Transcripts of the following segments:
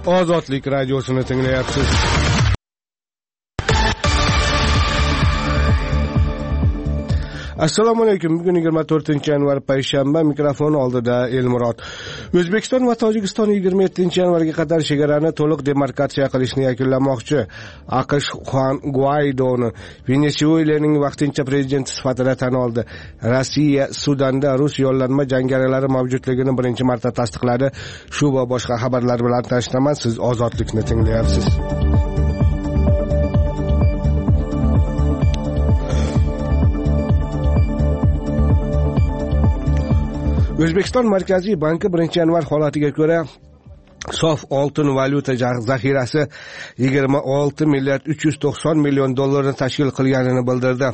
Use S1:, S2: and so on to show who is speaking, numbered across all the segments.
S1: Ozodlik radiosini tinglayapsiz. Assalomu alaykum. Bugun 24-yanvar payshanba, mikrofon oldida Elmurod. O'zbekiston va Tojikiston 27-yanvarga qadar chegarani to'liq demarkatsiya qilishni yakunlamoqchi. AQSh Juan Guaidoni Venesuelaning vaqtincha prezidenti sifatida tan oldi. Rossiya Sudanda rus yollanma jangarilari mavjudligini birinchi marta tasdiqladi. Shu va boshqa xabarlar bilan tanishtaman. Siz Ozodlikni tinglayapsiz. O'zbekiston Markaziy banki 1-yanvar holatiga ko'ra sof oltin valyuta zaxirasi 26 milliard 390 million dollarni tashkil qilganini bildirdi.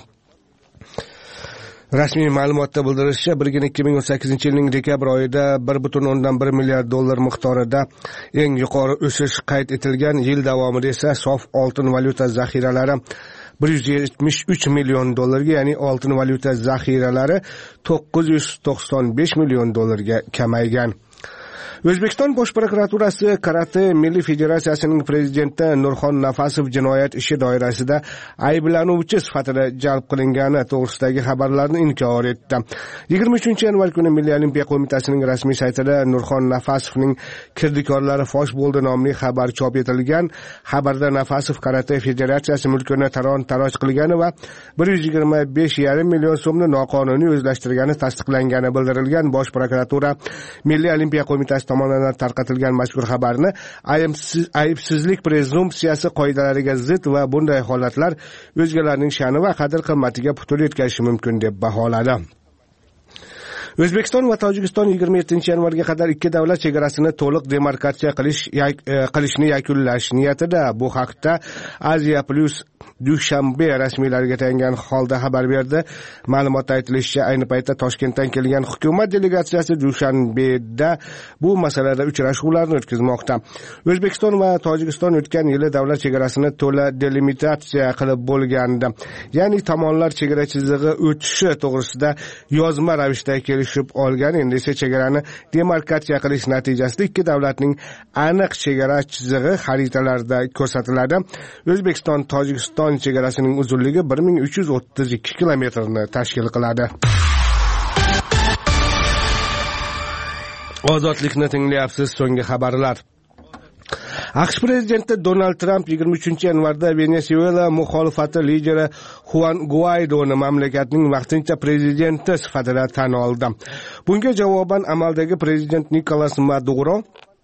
S1: Rasmiy ma'lumotda bildirilishicha, birgina 2018-yilning dekabr oyida 1.1 milliard dollar miqdorida eng yuqori o'sish qayd etilgan. Yil davomida esa sof oltin valyuta zaxiralari 173 million dollarga, ya'ni oltin valyuta zaxiralari 995 million dollarga kamaygan. O'zbekiston Bosh prokuraturasi Karate Milliy federatsiyasining prezidenti Nurxon Nafasov jinoyat ishi doirasida ayblanuvchi sifatida jalb qilingani to'g'risidagi xabarlarni inkor etdi. 23-yanvar kuni Milliy olimpiya qo'mitasining rasmiy saytida Nurxon Nafasovning kirdikorlari fosh bo'ldi nomli xabar chop etilgan. Xabarda Nafasov Karate federatsiyasi mulkini talon-taroj qilgani va 125,5 million so'mni noqonuniy o'zlashtirgani tasdiqlangani bildirilgan. Bosh prokuratura Milliy olimpiya qo'mitasi tomonidan tarqatilgan mazkur xabarni aybsizlik prezumpsiyasi qoidalariga zid va bunday holatlar o'zgalarning sha'ni va qadr-qimmatiga putur yetkazishi mumkin deb baholadi. O'zbekiston va Tojikiston 27-yanvarga qadar ikki davlat chegarasini to'liq demarkatsiya qilishni yakunlash niyatida. Bu haqda Asia Plus Dushanbe rasmiylariga tayangan holda xabar berdi. Ma'lumotda aytilishicha, ayni paytda Toshkentdan kelgan hukumat delegatsiyasi Dushanbeda bu masalada uchrashuvlarni o'tkazmoqda. O'zbekiston va Tojikiston o'tgan yili davlat chegarasini to'la delimitatsiya qilib bo'lgandi. Ya'ni tomonlar chegara chizig'i o'tishi to'g'risida yozma ravishda kelishib olgan. Endi esa chegarani demarkatsiya qilish natijasida ikki davlatning aniq chegara chizig'i xaritalarda ko'rsatiladi. O'zbekiston Tojikiston chegarasining uzunligi 1332 kilometrni tashkil qiladi. Ozodlikni tinglayapsiz. So'nggi xabarlar. AQSh prezidenti Donald Trump 23-yanvarda Venesuela muxolifati lideri Juan Guaidoni mamlakatning vaqtincha prezidenti sifatida tan oldi. Bunga javoban amaldagi prezident Nicolas Maduro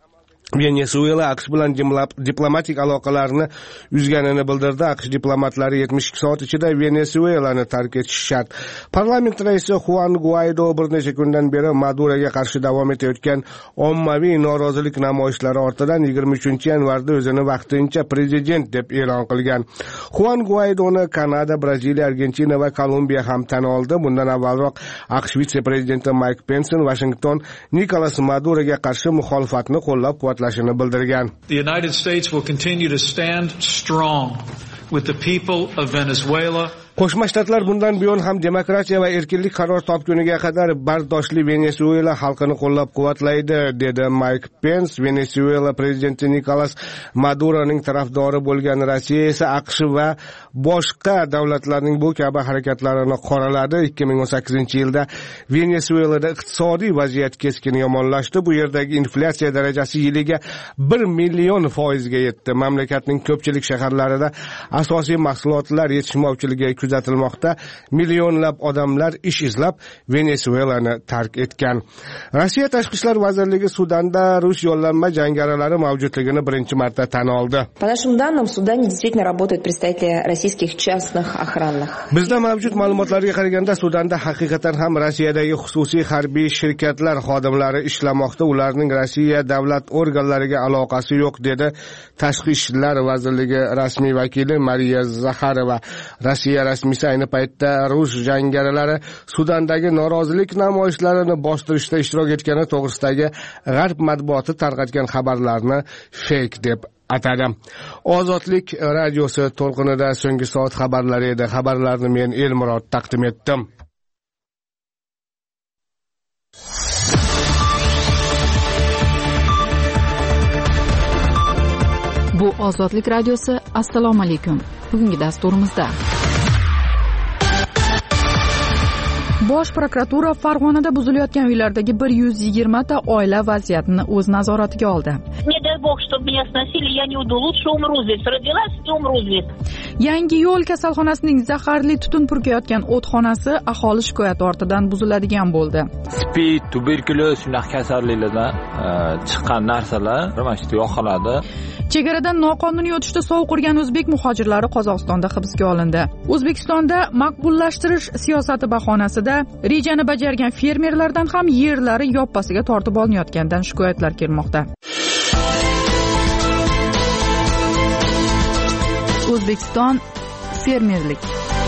S1: Venesuela AQSh bilan diplomatik aloqalarni uzganini bildirdi. AQSh diplomatlari 72 soat ichida Venesuelani tark etishi shart. Parlament raisi Juan Guaido bir necha kundan beri Maduroga qarshi davom etayotgan ommaviy norozilik namoyishlari ortidan 23-yanvarda o'zini vaqtincha prezident deb e'lon qilgan. Juan Guaidoni Kanada, Braziliya, Argentina va Kolumbiya ham tan oldi. Bundan avvalroq AQSh vitse-prezidenti Mike Pence Washington Nicolas Maduroga qarshi muxolifatni qo'llab-quvvatlashini bildirgan.
S2: The United States will continue to stand strong with the people of Venezuela.
S1: Qo'shma Shtatlar bundan buyon ham demokratiya va erkinlik qaror topguniga qadar bardoshli Venesuela xalqini qo'llab-quvvatlaydi, dedi Mike Pence. Venesuela prezidenti Nicolas Maduroning tarafdori bo'lgan Rossiya esa AQSh va boshqa davlatlarning bu kabi harakatlarini qoraladi. 2018-yilda Venesuelada iqtisodiy vaziyat keskin yomonlashdi. Bu yerdagi inflyatsiya darajasi yiliga 1 million foizga yetdi. Mamlakatning ko'pchilik shaharlarida asosiy mahsulotlar yetishmovchiligi kuzatilmoqda. Millionlab odamlar ish izlab Venesuelani tark etgan. Rossiya Tashqi ishlar vazirligi Sudanda rus yollanma jangarilari mavjudligini birinchi marta tan oldi.
S3: По нашим данным, в Судане действительно работают представители российских частных охранных.
S1: Bizda mavjud ma'lumotlarga qaraganda Sudanda haqiqatan ham Rossiyadagi xususiy harbiy shirkatlar xodimlari ishlamoqda. Ularning Rossiya davlat organlariga aloqasi yo'q, dedi Tashqi ishlar vazirligi rasmiy vakili Mariya Zakharova. Rossiya rasmiysi ayni paytda rus jangarilari Sudandagi norozilik namoyishlarini bostirishda ishtirok etgani to'g'risidagi g'arb matbuoti tarqatgan xabarlarni fake deb atadi. Ozodlik radiosi to'lqinida so'nggi soat xabarlari edi. Xabarlarni men Elmurod taqdim etdim.
S4: Ozodlik radiosi, assalomu alaykum. Bugungi dasturimizda Bosh prokuratura Farg'onada buzilayotgan uylardagi 120 ta oila vaziyatini o'z nazoratiga oldi.
S5: Не дай бог, чтобы меня сносили, я не уйду. Лучше умру здесь. Родилась и умру здесь.
S4: Yangi yo'l kasalxonasining zaharli tutun purkayotgan o'txonasi aholi shikoyati ortidan buziladigan bo'ldi.
S6: Spid, tuberkuloz shunaqa kasalliklardan chiqqan narsalar mana shu yoqiladi.
S4: Chegaradan noqonuniy o'tishda sovuq urgan o'zbek muhojirlari Qozog'istonda hibsga olindi. O'zbekistonda maqbullashtirish siyosati bahonasida rejani bajargan fermerlardan ham yerlari yoppasiga tortib olinayotgandan shikoyatlar kelmoqda. O'zbekiston fermerlik.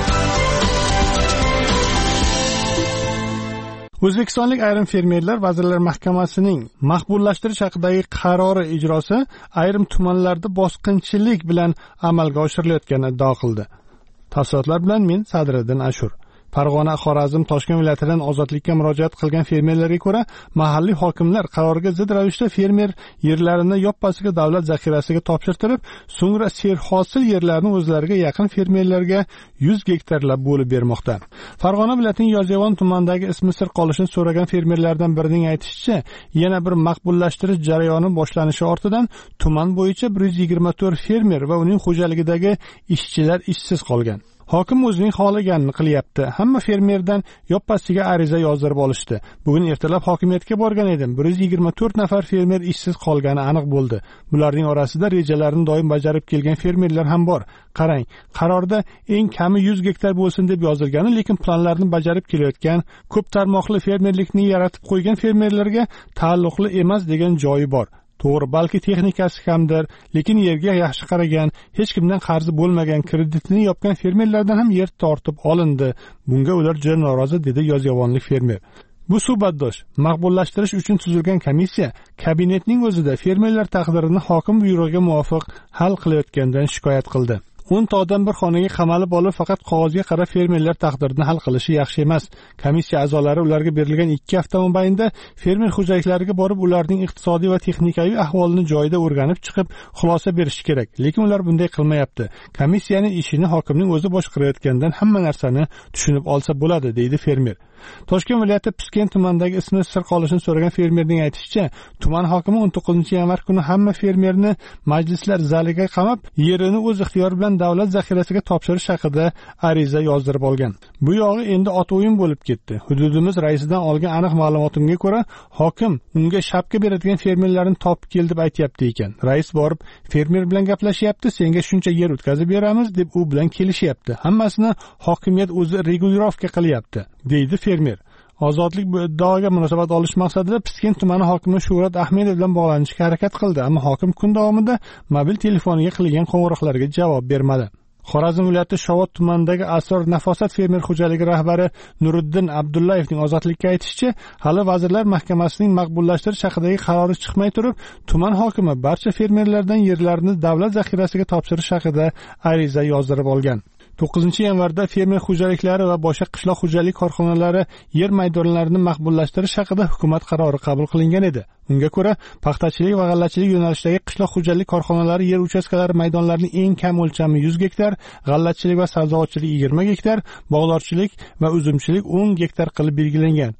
S7: O'zbekistonlik ayrim fermerlar Vazirlar Mahkamasining maqbullashtirish haqidagi qarori ijrosi ayrim tumanlarda bosqinchilik bilan amalga oshirilayotganini iddao qildi. Tafsilotlar bilan men Sadriddin Ashur. Farg'ona, Xorazm, Toshkent viloyatidan ozodlikka murojaat qilgan fermerlarga ko'ra, mahalliy hokimlar qarorga zid ravishda fermer yerlarini yoppasiga davlat zaxirasiga topshirtirib, so'ngra serhosil yerlarni o'zlariga yaqin fermerlarga 100 gektarlab bo'lib bermoqda. Farg'ona viloyatining Yozyovon tumanidagi ismi sir qolishini so'ragan fermerlardan birining aytishicha, yana bir maqbullashtirish jarayoni boshlanishi ortidan tuman bo'yicha 124 fermer va uning xo'jaligidagi ishchilar ishsiz qolgan. Hokim o'zining xohlaganini qilyapti. Hamma fermerdan yoppasiga ariza yozdirib olishdi. Bugun ertalab hokimiyatga borgan edim. 124 nafar fermer ishsiz qolgani aniq bo'ldi. Bularning orasida rejalarini doim bajarib kelgan fermerlar ham bor. Qarang, qarorda eng kami 100 gektar bo'lsin deb yozilgani, lekin planlarni bajarib kelayotgan, ko'p tarmoqli fermerlikni yaratib qo'ygan fermerlarga taalluqli emas degan joyi bor. To'g'ri, balki texnikasi kamdir, lekin yerga yaxshi qaragan, hech kimdan qarzi bo'lmagan, kreditini yopgan fermerlardan ham yer tortib olindi. Bunga ular juda norozi, dedi yozyovonlik fermer. Bu suhbatdosh maqbullashtirish uchun tuzilgan komissiya kabinetning o'zida fermerlar taqdirini hokim buyrug'iga muvofiq hal qilayotgandan shikoyat qildi. 10 ta odam bir xonaga qamalib olib, faqat qog'ozga qarab fermerlar taqdirini hal qilishi yaxshi emas. Komissiya a'zolari ularga berilgan 2 hafta mobaynida fermer xo'jaliklariga borib, ularning iqtisodiy va texnikaviy ahvolini joyida o'rganib chiqib, xulosa berishi kerak. Lekin ular bunday qilmayapti. Komissiyaning ishini hokimning o'zi boshqarayotgandan hamma narsani tushunib olsa bo'ladi, deydi fermer. Toshkent viloyati Piskent tumanidagi ismi sir qolishini so'ragan fermerning aytishicha, tuman hokimi 19-yanvar kuni hamma fermerni majlislar zaliga qamab, yerini o'z ixtiyori bilan davlat zaxirasiga topshirish haqida ariza yozdirib olgan. Bu yog'i endi ot o'yin bo'lib ketdi. Hududimiz raisidan olgan aniq ma'lumotimga ko'ra, hokim unga shapka beradigan fermerlarni topib kel deb aytayapti ekan. Rais borib, fermer bilan gaplashyapti, senga shuncha yer o'tkazib beramiz deb u bilan kelishyapti. Hammasini hokimiyat o'zi regulirovka qilyapti, deydi fermer. Ozodlik bu iddaoga munosabat olish maqsadida Piskent tumani hokimi Shuhrat Ahmedov bilan bog'lanishga harakat qildi, ammo hokim kun davomida mobil telefoniga qilingan qo'ng'iroqlarga javob bermadi. Xorazm viloyati Shovot tumanidagi Asror Nafosat fermer xo'jaligi rahbari Nuriddin Abdullayevning ozodlikka aytishicha, hali Vazirlar Mahkamasining maqbullashtirish haqidagi qarori chiqmay turib, tuman hokimi barcha fermerlardan yerlarini davlat zaxirasiga topshirish haqida ariza yozdirib olgan. 9-yanvarda fermer xo'jaliklari va boshqa qishloq xo'jalik korxonalari yer maydonlarini maqbullashtirish haqida hukumat qarori qabul qilingan edi. Unga ko'ra, paxtachilik va g'allachilik yo'nalishidagi qishloq xo'jalik korxonalari yer uchastkalari maydonlarining eng kam o'lchami 100 gektar, g'allachilik va sabzavotchilik 20 gektar, bog'dorchilik va uzumchilik 10 gektar qilib belgilangan.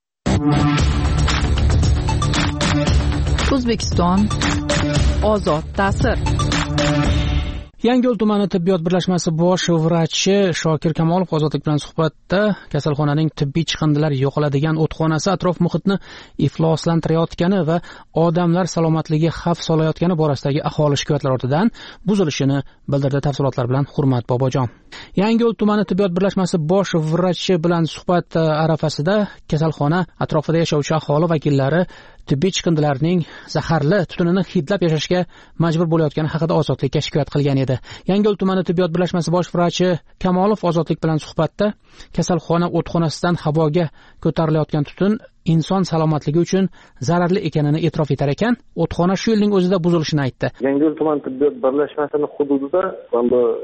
S4: O'zbekiston ozod ta'sir.
S8: Yangiyo'l tumani tibbiyot birlashmasi bosh vrachi Shokir Kamolov ozodlik bilan suhbatda kasalxonaning tibbiy chiqindilar yo'qoladigan o'txonasi atrof muhitni ifloslantirayotgani va odamlar salomatligiga xavf solayotgani borasidagi aholi shikoyatlari ortidan buzilishini bildirdi. Tafsilotlar bilan Hurmat Bobojon. Yangiyo'l tumani tibbiyot birlashmasi bosh vrachi bilan suhbat arafasida kasalxona atrofida yashovchi aholi vakillari tibbiy chiqindilarning zaharli tutunini hidlab yashashga majbur bo'layotgani haqida ozodlikka shikoyat qilgan edi. Yangiyo'l tumani tibbiyot birlashmasi bosh vrachi Kamolov ozodlik bilan suhbatda kasalxona o'txonasidan havoga ko'tarilayotgan tutun inson salomatligi uchun zararli ekanini e'tirof etar ekan, o'txona shu yilning o'zida buzilishini aytdi.
S9: Yangiyo'l tuman tibbiyot birlashmasining hududida bu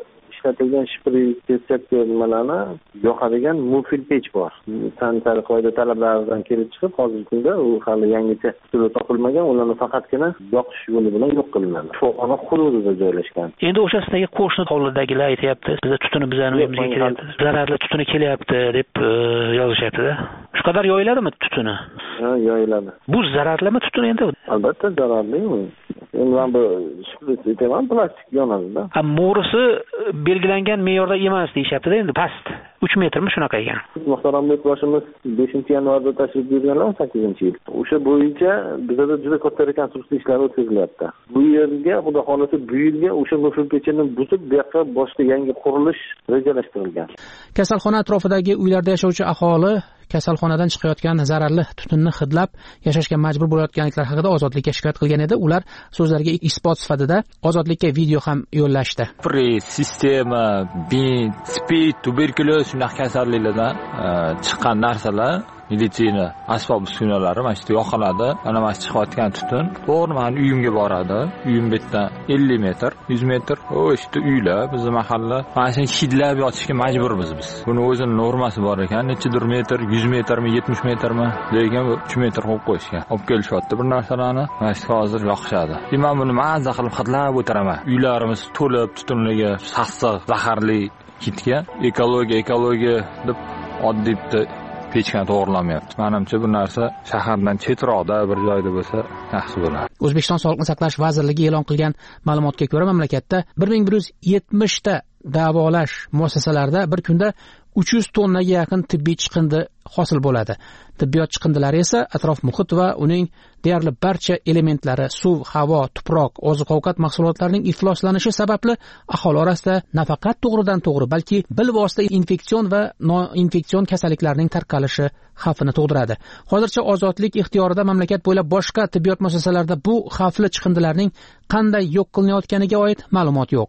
S9: ishlatilgan shpris detseptor nimalarni yoqadigan mufil pech bor. Sanitariya qoida talablaridan kelib chiqib hozirgi kunda u hali yangicha usuli topilmagan, ularni faqatgina yoqish yo'li bilan yo'q qilinadi. Shifoxona hududida joylashgan.
S10: Endi o'shasidagi qo'shni hovlidagilar aytayapti, bizda tutuni bizlarning uyimizga kelyapti, zararli tutuni kelyapti deb yozishyapti-da. Shu qadar yoyiladimi tutuni?
S9: Ha, yoyiladi.
S10: Bu zararlimi tutun endi?
S9: Albatta zararli. Endi men bu shpris aytaman, plastik yonadi-da.
S10: Mo'risi belgilangan me'yorda emas deyapti-da, endi past. 3 metrmi shunaqa ekan.
S9: Muhtaram boshimiz 5-yanvarda tashrif buyurganlar 18-yil. O'sha bo'yicha bizda juda katta rekonstruksiya ishlari o'tkazilyapti. Bu yerga, xudo xolasa, bu yilga o'sha mufil pechini buzib, bu yoqqa boshqa yangi qurilish rejalashtirilgan.
S8: Kasalxona atrofidagi uylarda yashovchi aholi kasalxonadan chiqayotgan zararli tutunni hidlab yashashga majbur bo'layotganliklari haqida Ozodlikka shikoyat qilgan edi. Ular so'zlariga isbot sifatida Ozodlikka video ham yo'llashdi.
S6: Sistema, bin, spid, tuberkulyoz shunaqa kasalliklardan chiqqan narsalar meditsina asbob uskunalari mana shu yoqiladi. Ana mana chiqayotgan tutun to'g'ri meni uyimga boradi. Uyim betdan 50 metr, 100 metr. O'shda uylar, bizning mahalla mana shu hidlab yotishga majburmiz biz. Buni o'zining normasi bor ekan. Nechidir metr, 100 metrmi, 70 metrmi, lekin 3 metr qo'yib qo'yishgan. Olib kelishyapti bir narsalarni. Mana shu hozir yoqishadi. Men buni mazza qilib hidlab o'tiraman. Uylarimiz to'lib tutunlarga, sassiq, zaharli hidga ekologiya deb oddiy hechqanday to'g'rilanmayapti. Menimcha bu narsa shahardan chetroqda bir joyda bo'lsa yaxshi bo'ladi.
S8: O'zbekiston Sog'liqni saqlash vazirligi e'lon qilgan ma'lumotga ko'ra, mamlakatda 1170 ta davolash muassasalarida bir kunda 300 tonnaga yaqin tibbiy chiqindi hosil bo'ladi. Tibbiyot chiqindilari esa atrof muhit va uning deyarli barcha elementlari, suv, havo, tuproq, oziq-ovqat mahsulotlarining ifloslanishi sababli aholi orasida nafaqat to'g'ridan-to'g'ri, balki bilvosita infeksion va noinfeksion kasalliklarning tarqalishi xavfini tug'diradi. Hozircha Ozodlik ixtiyorida mamlakat bo'ylab boshqa tibbiyot muassasalarida bu xavfli chiqindilarning qanday yo'q qilinayotganiga oid ma'lumot yo'q.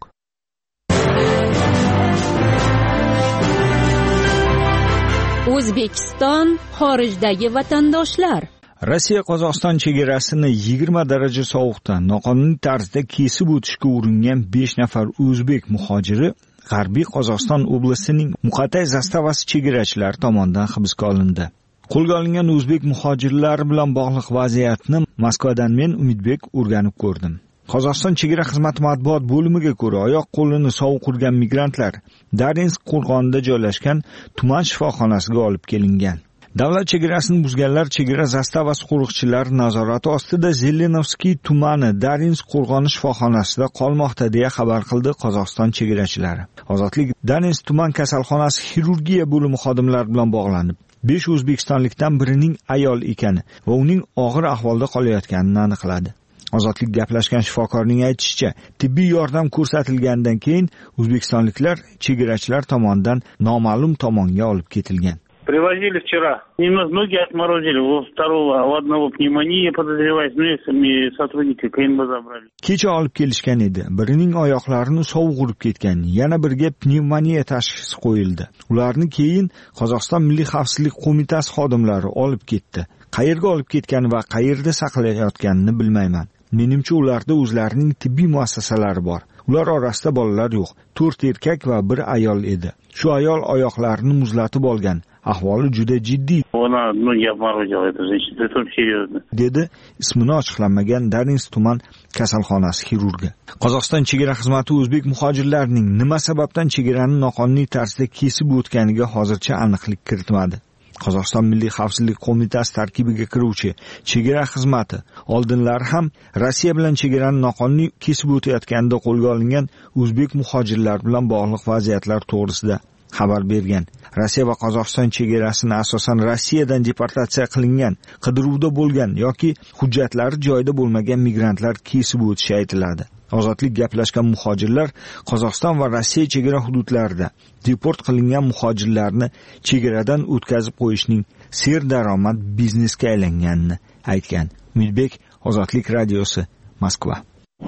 S11: O'zbekiston xorijdagi vatandoshlar.
S12: Rossiya Qozog'iston chegarasini 20 daraja sovuqda noqonuniy tarzda kesib o'tishga uringan 5 nafar o'zbek muhojiri G'arbiy Qozog'iston oblasining Muqatay zastavasi chegarachilari tomonidan hibsga olindi. Qo'lga olingan o'zbek muhojirlari bilan bog'liq vaziyatni Moskvadan men Umidbek o'rganib ko'rdim. Qozog'iston chegara xizmati matbuot bo'limiga ko'ra, oyoq qo'lini sovuq urgan migrantlar Darinsk qo'rg'onida joylashgan tuman shifoxonasiga olib kelingan. Davlat chegarasini buzganlar chegara zastavasi qo'riqchilari nazorati ostida Zelenovskiy tumani Darinsk qo'rg'oni shifoxonasida qolmoqda deya xabar qildi Qozog'iston chegarachilari. Ozodlik Darinsk tuman kasalxonasi xirurgiya bo'limi xodimlari bilan bog'lanib, 5 o'zbekistonlikdan birining ayol ekani va uning og'ir ahvolda qolayotganini aniqladi. Ozodlik gaplashgan shifokorning aytishicha, tibbiy yordam ko'rsatilgandan keyin o'zbekistonliklar chegarachilar tomonidan noma'lum tomonga olib ketilgan.
S13: Привозили вчера. Немного ноги отморозили, у второго, у одного пневмония подозревается, и сотрудники КНБ забрали.
S12: Kecha olib kelishgan edi. Birining oyoqlarini sovuq urib ketgan, yana biriga pnevmoniya tashxisi qo'yildi. Ularni keyin Qozog'iston Milliy xavfsizlik qo'mitasi xodimlari olib ketdi. Qayerga olib ketgani va qayerda saqlayotganini bilmayman. Menimcha ularda o'zlarining tibbiy muassasalari bor. Ular orasida bolalar yo'q. 4 erkak va 1 ayol edi. Shu ayol oyoqlarini muzlatib olgan. Ahvoli juda jiddiy. Dedi ismini ochiqlanmagan Darinsk tuman kasalxonasi xirurgi. Qozog'iston chegara xizmati o'zbek muhojirlarining nima sababdan chegarani noqonuniy tarzda kesib o'tganiga hozircha aniqlik kiritmadi. Qozog'iston Milliy xavfsizlik qo'mitasi tarkibiga kiruvchi chegara xizmati oldinlari ham Rossiya bilan chegarani noqonuniy kesib o'tayotganida qo'lga olingan o'zbek muhojirlar bilan bog'liq vaziyatlar to'g'risida xabar bergan. Rossiya va Qozog'iston chegarasini asosan Rossiyadan deportatsiya qilingan, qidiruvda bo'lgan yoki hujjatlari joyida bo'lmagan migrantlar kesib o'tishi aytiladi. Ozodlik gaplashgan muhojirlar Qozog'iston va Rossiya chegara hududlarida deport qilingan muhojirlarni chegaradan o'tkazib qo'yishning serdaromad biznesga aylanganini aytgan. Umidbek, Ozodlik radiosi, Moskva.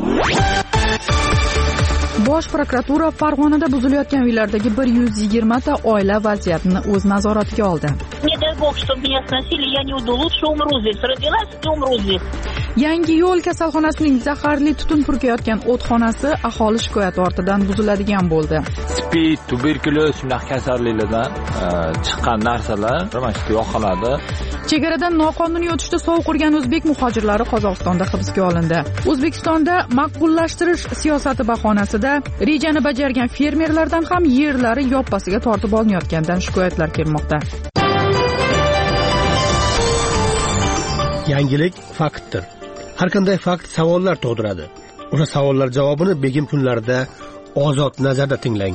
S4: Bosh prokuratura Farg'onada buzilayotgan uylardagi 120 ta oila vaziyatini o'z nazoratiga oldi. Yangi yo'l kasalxonasining zaharli tutun purkayotgan o'txonasi aholi shikoyati ortidan buziladigan bo'ldi.
S6: Spid, tuberkulyoz shunday kasalliklardan chiqqan narsalar mana shu yoqiladi.
S4: Chegaradan noqonuniy o'tishda sovuq urgan o'zbek muhojirlari Qozog'istonda hibsga olindi. O'zbekistonda maqbullashtirish siyosati bahonasida rejani bajargan fermerlardan ham yerlari yoppasiga tortib olinayotganidan shikoyatlar kelmoqda.
S14: Yangilik faktdir. Har qanday fakt savollar tug'diradi. O'sha savollar javobini begim kunlarida ozod nazarda tinglang.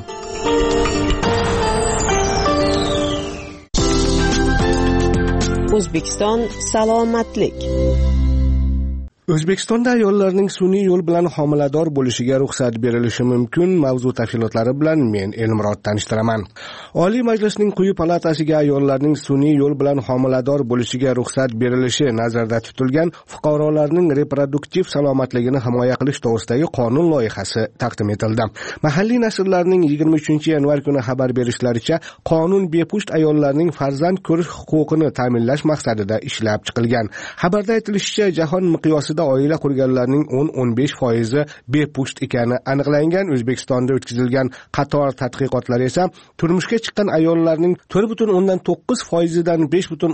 S15: O'zbekiston salomatlik.
S1: O'zbekistonda ayollarning sun'iy yo'l bilan homilador bo'lishiga ruxsat berilishi mumkin. Mavzu tafsilotlari bilan men Elmurod tanishtiraman. Oliy Majlisning quyi palatasiga ayollarning sun'iy yo'l bilan homilador bo'lishiga ruxsat berilishi nazarda tutilgan fuqarolarning reproduktiv salomatligini himoya qilish to'g'risidagi qonun loyihasi taqdim etildi. Mahalliy nashrlarning 23-yanvar kuni xabar berishlaricha, qonun bepusht ayollarning farzand ko'rish huquqini ta'minlash maqsadida ishlab chiqilgan. Xabarda aytilishicha, jahon miqyosida oila qurganlarning 10-15% bepusht ekani aniqlangan. O'zbekistonda o'tkazilgan qator tadqiqotlar esa turmushga chiqqan ayollarning 4.9% dan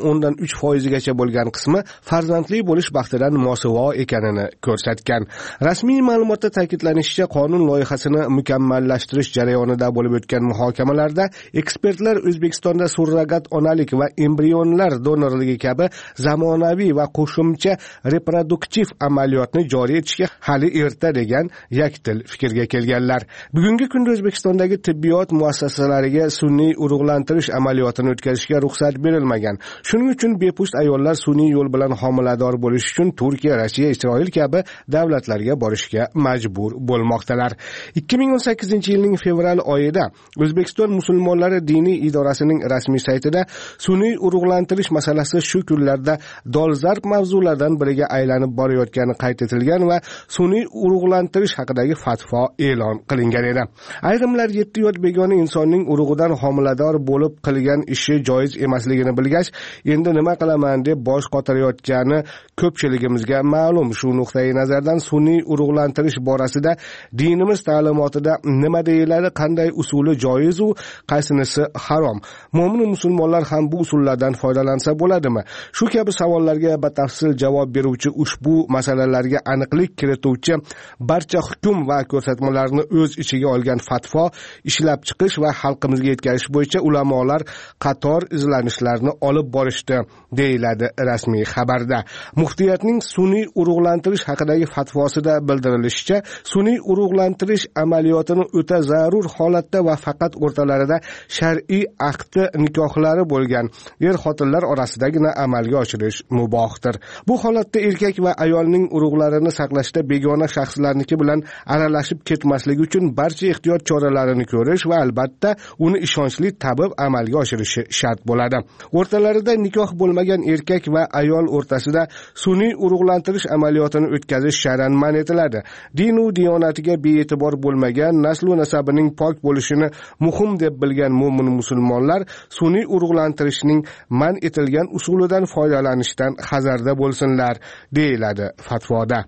S1: 5.3% gacha bo'lgan qismi farzandli bo'lish baxtidan mosuvo ekanini ko'rsatgan. Rasmiy ma'lumotda ta'kidlanishicha, qonun loyihasini mukammallashtirish jarayonida bo'lib o'tgan muhokamalarda ekspertlar O'zbekistonda surrogat onalik va embrionlar donorligi kabi zamonaviy va qo'shimcha reproduktiv amaliyotni joriy etishga hali erta degan yakdil fikrga kelganlar. Bugungi kunda O'zbekistondagi tibbiyot muassasalariga sun'iy urug'lantirish amaliyotini o'tkazishga ruxsat berilmagan. Shuning uchun bepusht ayollar sun'iy yo'l bilan homilador bo'lish uchun Turkiya, Rossiya, Isroil kabi davlatlarga borishga majbur bo'lmoqdalar. 2018-yilning fevral oyida O'zbekiston musulmonlari diniy idorasining rasmiy saytida sun'iy urug'lantirish masalasi shu kunlarda dolzarb mavzulardan biriga aylanib borayotgani qayd etilgan va sun'iy urug'lantirish haqidagi fatvo e'lon qilingan edi. Ayrimlar 7 yot begona insonning urug'idan homilador bo'lib qilgan ishi joiz emasligini bilgach, endi nima qilaman deb bosh qotirayotgani ko'pchiligimizga ma'lum. Shu nuqtai nazardan sun'iy urug'lantirish borasida dinimiz ta'limotida nima deyiladi, qanday usuli joiz u qaysinisi harom? Mo'min musulmonlar ham bu usullardan foydalansa bo'ladimi? Shu kabi savollarga batafsil javob beruvchi ushbu masalalarga aniqlik kirituvchi barcha hukm va ko'rsatmalarni o'z ichiga olgan fatvo ishlab chiqish va xalqimizga yetkazish bo'yicha ulamolar qator izlanishlarni olib borishdi, deyiladi rasmiy xabarda. Muftiyatning sun'iy urug'lantirish haqidagi fatvosida bildirilishicha, sun'iy urug'lantirish amaliyotini o'ta zarur holatda va faqat o'rtalarida shar'iy aqdi nikohlari bo'lgan er-xotinlar orasidagina amalga oshirish mubohdir. Bu holatda erkak va ayolning urug'larini saqlashda begona shaxslarniki bilan aralashib ketmasligi uchun barcha ehtiyot choralarini ko'rish va albatta uni ishonchli tabib amalga oshirishi shart bo'ladi. O'rtalarida nikoh bo'lmagan erkak va ayol o'rtasida sun'iy urug'lantirish amaliyotini o'tkazish shar'an man etiladi. Din u diyonatiga bee'tibor bo'lmagan, nasl-u nasabining pok bo'lishini muhim deb bilgan mo'min musulmonlar sun'iy urug'lantirishning man etilgan usulidan foydalanishdan hazarda bo'lsinlar, deyiladi fatvoda.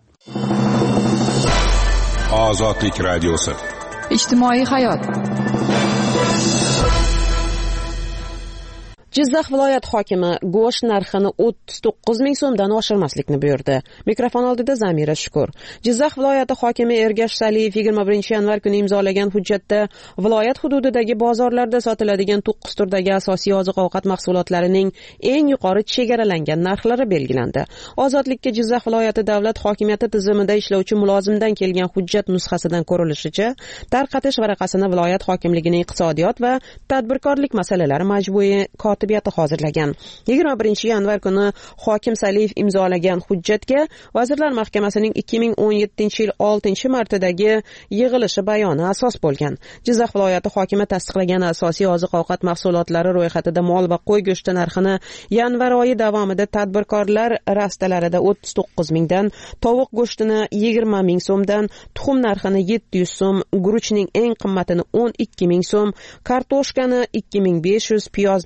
S16: Ozodlik radiosi.
S4: Ijtimoiy hayot.
S15: Jizzax viloyat hokimi go'sht narxini 39 ming so'mdan oshirmaslikni buyurdi. Mikrofon oldida Zamira Shukur. Jizzax viloyati hokimi Ergash Saliyev 21-yanvar kuni imzolagan hujjatda viloyat hududidagi bozorlarda sotiladigan 9 turdagi asosiy oziq-ovqat mahsulotlarining eng yuqori chegaralangan narxlari belgilandi. Ozodlikka Jizzax viloyati davlat hokimiyati tizimida ishlovchi mulozimdan kelgan hujjat nusxasidan ko'rilishicha, tarqatish varaqasini viloyat hokimligining iqtisodiyot va tadbirkorlik masalalari majmuiy kotibiyati hozirlagan. 21-yanvar kuni hokim Saliyev imzolagan hujjatga Vazirlar Mahkamasining 2017-yil 6-martadagi yig'ilishi bayoni asos bo'lgan. Jizzax viloyati hokimi tasdiqlagan asosiy oziq-ovqat mahsulotlari ro'yxatida mol va qo'y go'shti narxini yanvar oyi davomida tadbirkorlar rastalarida 39 mingdan, tovuq go'shtini 20 ming so'mdan, tuxum narxini 700 so'm, guruchning eng qimmatini 12 ming so'm, kartoshkani 2500, piyozni 1000 va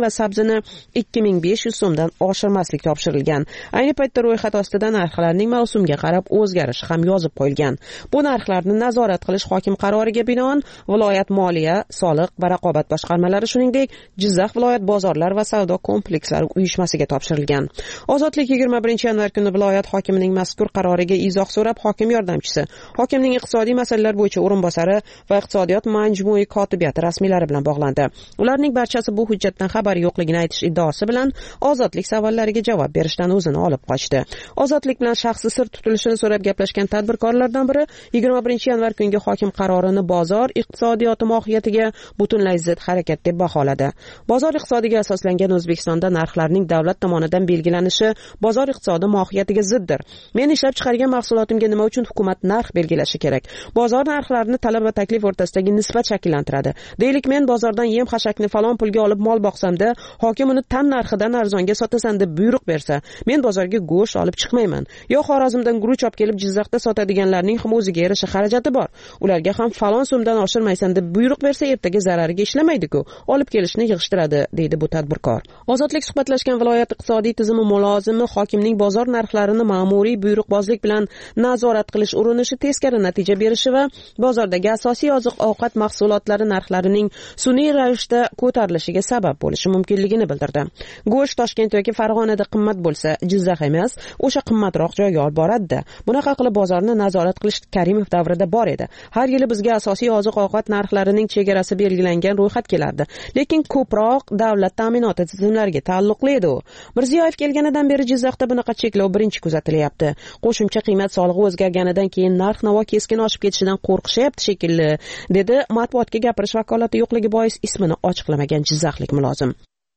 S15: sabzini 2500 so'mdan oshirmaslik topshirilgan. Ayni paytda ro'yxat ostida narxlarning mavsumga qarab o'zgarishi ham yozib qo'yilgan. Bu narxlarni nazorat qilish hokim qaroriga binoan viloyat moliya, soliq va raqobat boshqarmalari, shuningdek Jizzax viloyat bozorlar va savdo komplekslari uyushmasiga topshirilgan. Ozodlik 21-yanvar kuni viloyat hokimining mazkur qaroriga izoh so'rab hokim yordamchisi, hokimning iqtisodiy masalalar bo'yicha o'rinbosari va iqtisodiyot majmui kotibiyati rasmiylari bilan bog'landi. Ularning barchasi bu hujjatdan xabari yo'qligini aytish iddaosi bilan ozodlik savollariga javob berishdan o'zini olib qochdi. Ozodlik bilan shaxsi sir tutilishini so'rab gaplashgan tadbirkorlardan biri 21-yanvar kungi hokim qarorini bozor iqtisodiyoti mohiyatiga butunlay zid harakat deb baholadi. Bozor iqtisodiga asoslangan O'zbekistonda narxlarning davlat tomonidan belgilanishi bozor iqtisodi mohiyatiga ziddir. Men ishlab chiqargan mahsulotimga nima uchun hukumat narx belgilashi kerak? Bozor narxlarini talab va taklif o'rtasidagi nisbat shakllantiradi. Deylik, men bozordan yem-xashakni falon pulga olib mol boqsamda, hokim uni tan narxidan arzonga sotasan deb buyruq bersa, men bozorga go'sht olib chiqmayman. Yo Xorazmdan guruch olib kelib Jizzaxda sotadiganlarning ham o'ziga yarasha xarajati bor. Ularga ham falon so'mdan oshirmaysan deb buyruq bersa, ertaga zarariga ishlamaydi-ku, olib kelishni yig'ishtiradi, deydi bu tadbirkor. Ozodlik suhbatlashgan viloyat iqtisodiy tizimi mulozimi hokimning bozor narxlarini ma'muriy buyruqbozlik bilan nazorat qilish urinishi teskari natija berishi va bozordagi asosiy oziq-ovqat mahsulotlari narxlarining sun'iy ravishda ko'tarilishiga sabab bo'lishi mumkinligini bildirdi. Go'sht Toshkent yoki Farg'onada qimmat bo'lsa, Jizzax emas, o'sha qimmatroq joyga olib boradi-da. Bunaqa qilib bozorni nazorat qilish Karimov davrida bor edi. Har yili bizga asosiy oziq-ovqat narxlarining chegarasi belgilangan ro'yxat kelardi. Lekin ko'proq davlat ta'minoti tizimlariga taalluqli edi u. Mirziyoyev kelganidan beri Jizzaxda bunaqa cheklov birinchi kuzatilyapti. Qo'shimcha qiymat solig'i o'zgarganidan keyin narx-navo keskin oshib ketishidan qo'rqishyapti shekilli, dedi matbuotga gapirish vakolati yo'qligi bois ismini ochiqlamagan jizzaxlik mulozim.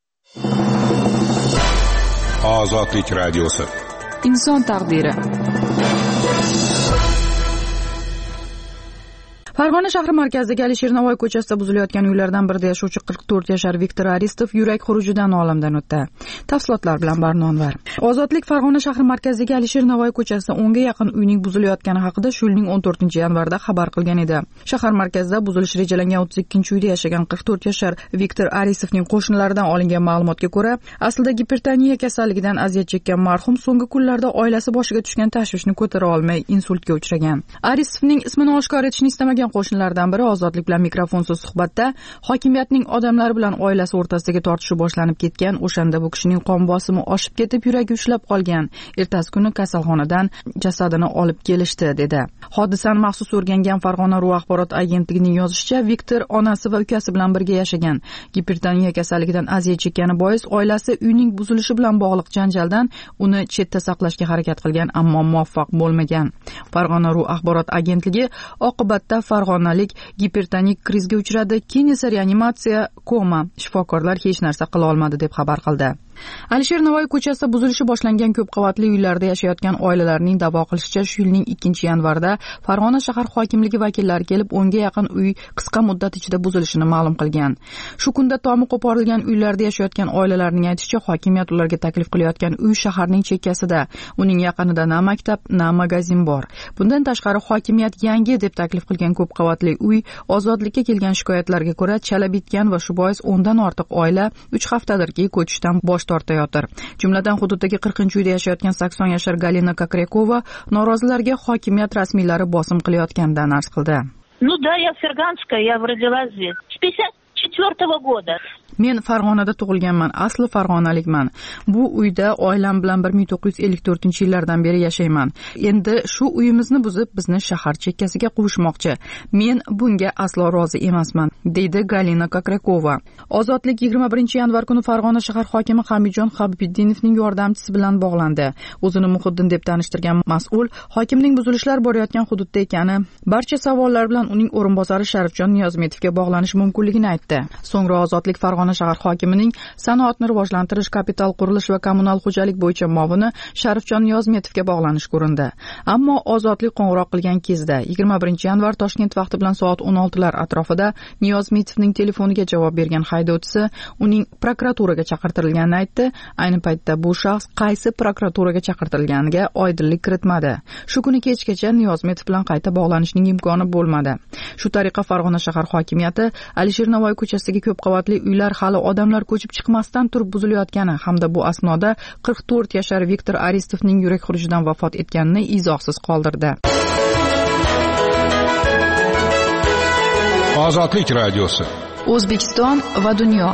S16: Ozodlik radiosi.
S4: Inson taqdiri. Farg'ona shahri markazidagi Alisher Navoiy ko'chasida buzilayotgan uylardan birida yashovchi 44 yashar Viktor Aristov yurak xurujidan olamdan o'tdi. Tafsilotlar bilan Barnonvar. Ozodlik Farg'ona shahri markazidagi Alisher Navoiy ko'chasida 10 ga yaqin uyning buzilayotgani haqida shu yilning 14-yanvarda xabar qilgan edi. Shahar markazida buzilish rejalangan 32-uyda yashagan 44 yashar Viktor Aristovning qo'shnilaridan olingan ma'lumotga ko'ra, aslida gipertoniya kasalligidan aziyat chekkan marhum so'nggi kunlarda oilasi boshiga tushgan tashvishni ko'tara olmay insultga uchragan. Aristovning ismini oshkor etishni istamagan qo'shnilardan biri Ozodlik bilan mikrofonsiz suhbatda hokimiyatning odamlari bilan oilasi o'rtasidagi tortishuv boshlanib ketgan, o'shanda bu kishining qon bosimi oshib ketib, yuragi ushlab qolgan. Ertasi kuni kasalxonadan jasadini olib kelishdi, dedi. Hodisani maxsus o'rgangan Farg'ona.ru axborot agentligining yozishicha, Viktor onasi va ukasi bilan birga yashagan. Gipertoniya kasalligidan aziyat chekkani bois oilasi uyning buzilishi bilan bog'liq janjaldan uni chetda saqlashga harakat qilgan, ammo muvaffaq bo'lmagan. Farg'ona.ru axborot agentligi oqibatda farg'onalik gipertonik krizga uchradi, keyin esa reanimatsiya, koma, shifokorlar hech narsa qila olmadi deb xabar qildi. Alisher Navoiy ko'chasida buzilishi boshlangan ko'p qavatli uylarda yashayotgan oilalarning da'vo qilishicha, shu yilning 2-yanvarda Farg'ona shahar hokimligi vakillari kelib 10 ga yaqin uy qisqa muddat ichida buzilishini ma'lum qilgan. Shu kunda tomi qo'porilgan uylarda yashayotgan oilalarning aytishicha, hokimiyat ularga taklif qilayotgan uy shaharning chekkasida, uning yaqinida na maktab, na magazin bor. Bundan tashqari hokimiyat yangi deb taklif qilgan ko'p qavatli uy ozodlikka kelgan shikoyatlarga ko'ra chala bitgan va shu bois 10 dan ortiq oila 3 haftadirki ko'chishdan bosh tortayotir. Jumladan hududdagi 40-uyda yashayotgan 80 yashar Galina Kokrekova norozilarga hokimiyat rasmiylari bosim qilayotganidan arz qildi.
S5: Ну да, я Ферганская, я родилась здесь. С 54 года.
S4: Men Farg'onada tug'ilganman, asli farg'onalikman. Bu uyda oilam bilan 1954-yillardan beri yashayman. Endi shu uyimizni buzib, bizni shahar chekkasiga quvishmoqchi. Men bunga aslo rozi emasman, deydi Galina Kokrekova. Ozodlik 21-yanvar kuni Farg'ona shahar hokimi Hamidjon Habibiddinovning yordamchisi bilan bog'landi. O'zini Muhiddin deb tanishtirgan mas'ul hokimning buzilishlar borayotgan hududda ekani, barcha savollar bilan uning o'rinbosari Sharifjon Niyozmetovga bog'lanish mumkinligini aytdi. So'ngra Ozodlik Farg'ona shahar hokimining sanoatni rivojlantirish, kapital qurilish va kommunal xo'jalik bo'yicha muavini Sharifjon Niyozmetovga bog'lanish ko'rindi. Ammo Ozodlik qo'ng'iroq qilgan kezda 21-yanvar Toshkent vaqti bilan soat 16lar atrofida Niyozmetovning telefoniga javob bergan haydovchisi uning prokuraturaga chaqirtirilganini aytdi. Ayni paytda bu shaxs qaysi prokuraturaga chaqirtirilganiga oydinlik kiritmadi. Shu kuni kechgacha Niyozmetov bilan qayta bog'lanishning imkoni bo'lmadi. Shu tariqa Farg'ona shahar hokimiyati Alisher Navoiy ko'chasidagi ko'p qavatli uylar hali odamlar ko'chib chiqmasdan turib buzilayotgani hamda bu asnoda 44 yashar Viktor Aristovning yurak xurujidan vafot etganini izohsiz qoldirdi.
S16: Ozodlik radiosi.
S4: O'zbekiston va dunyo.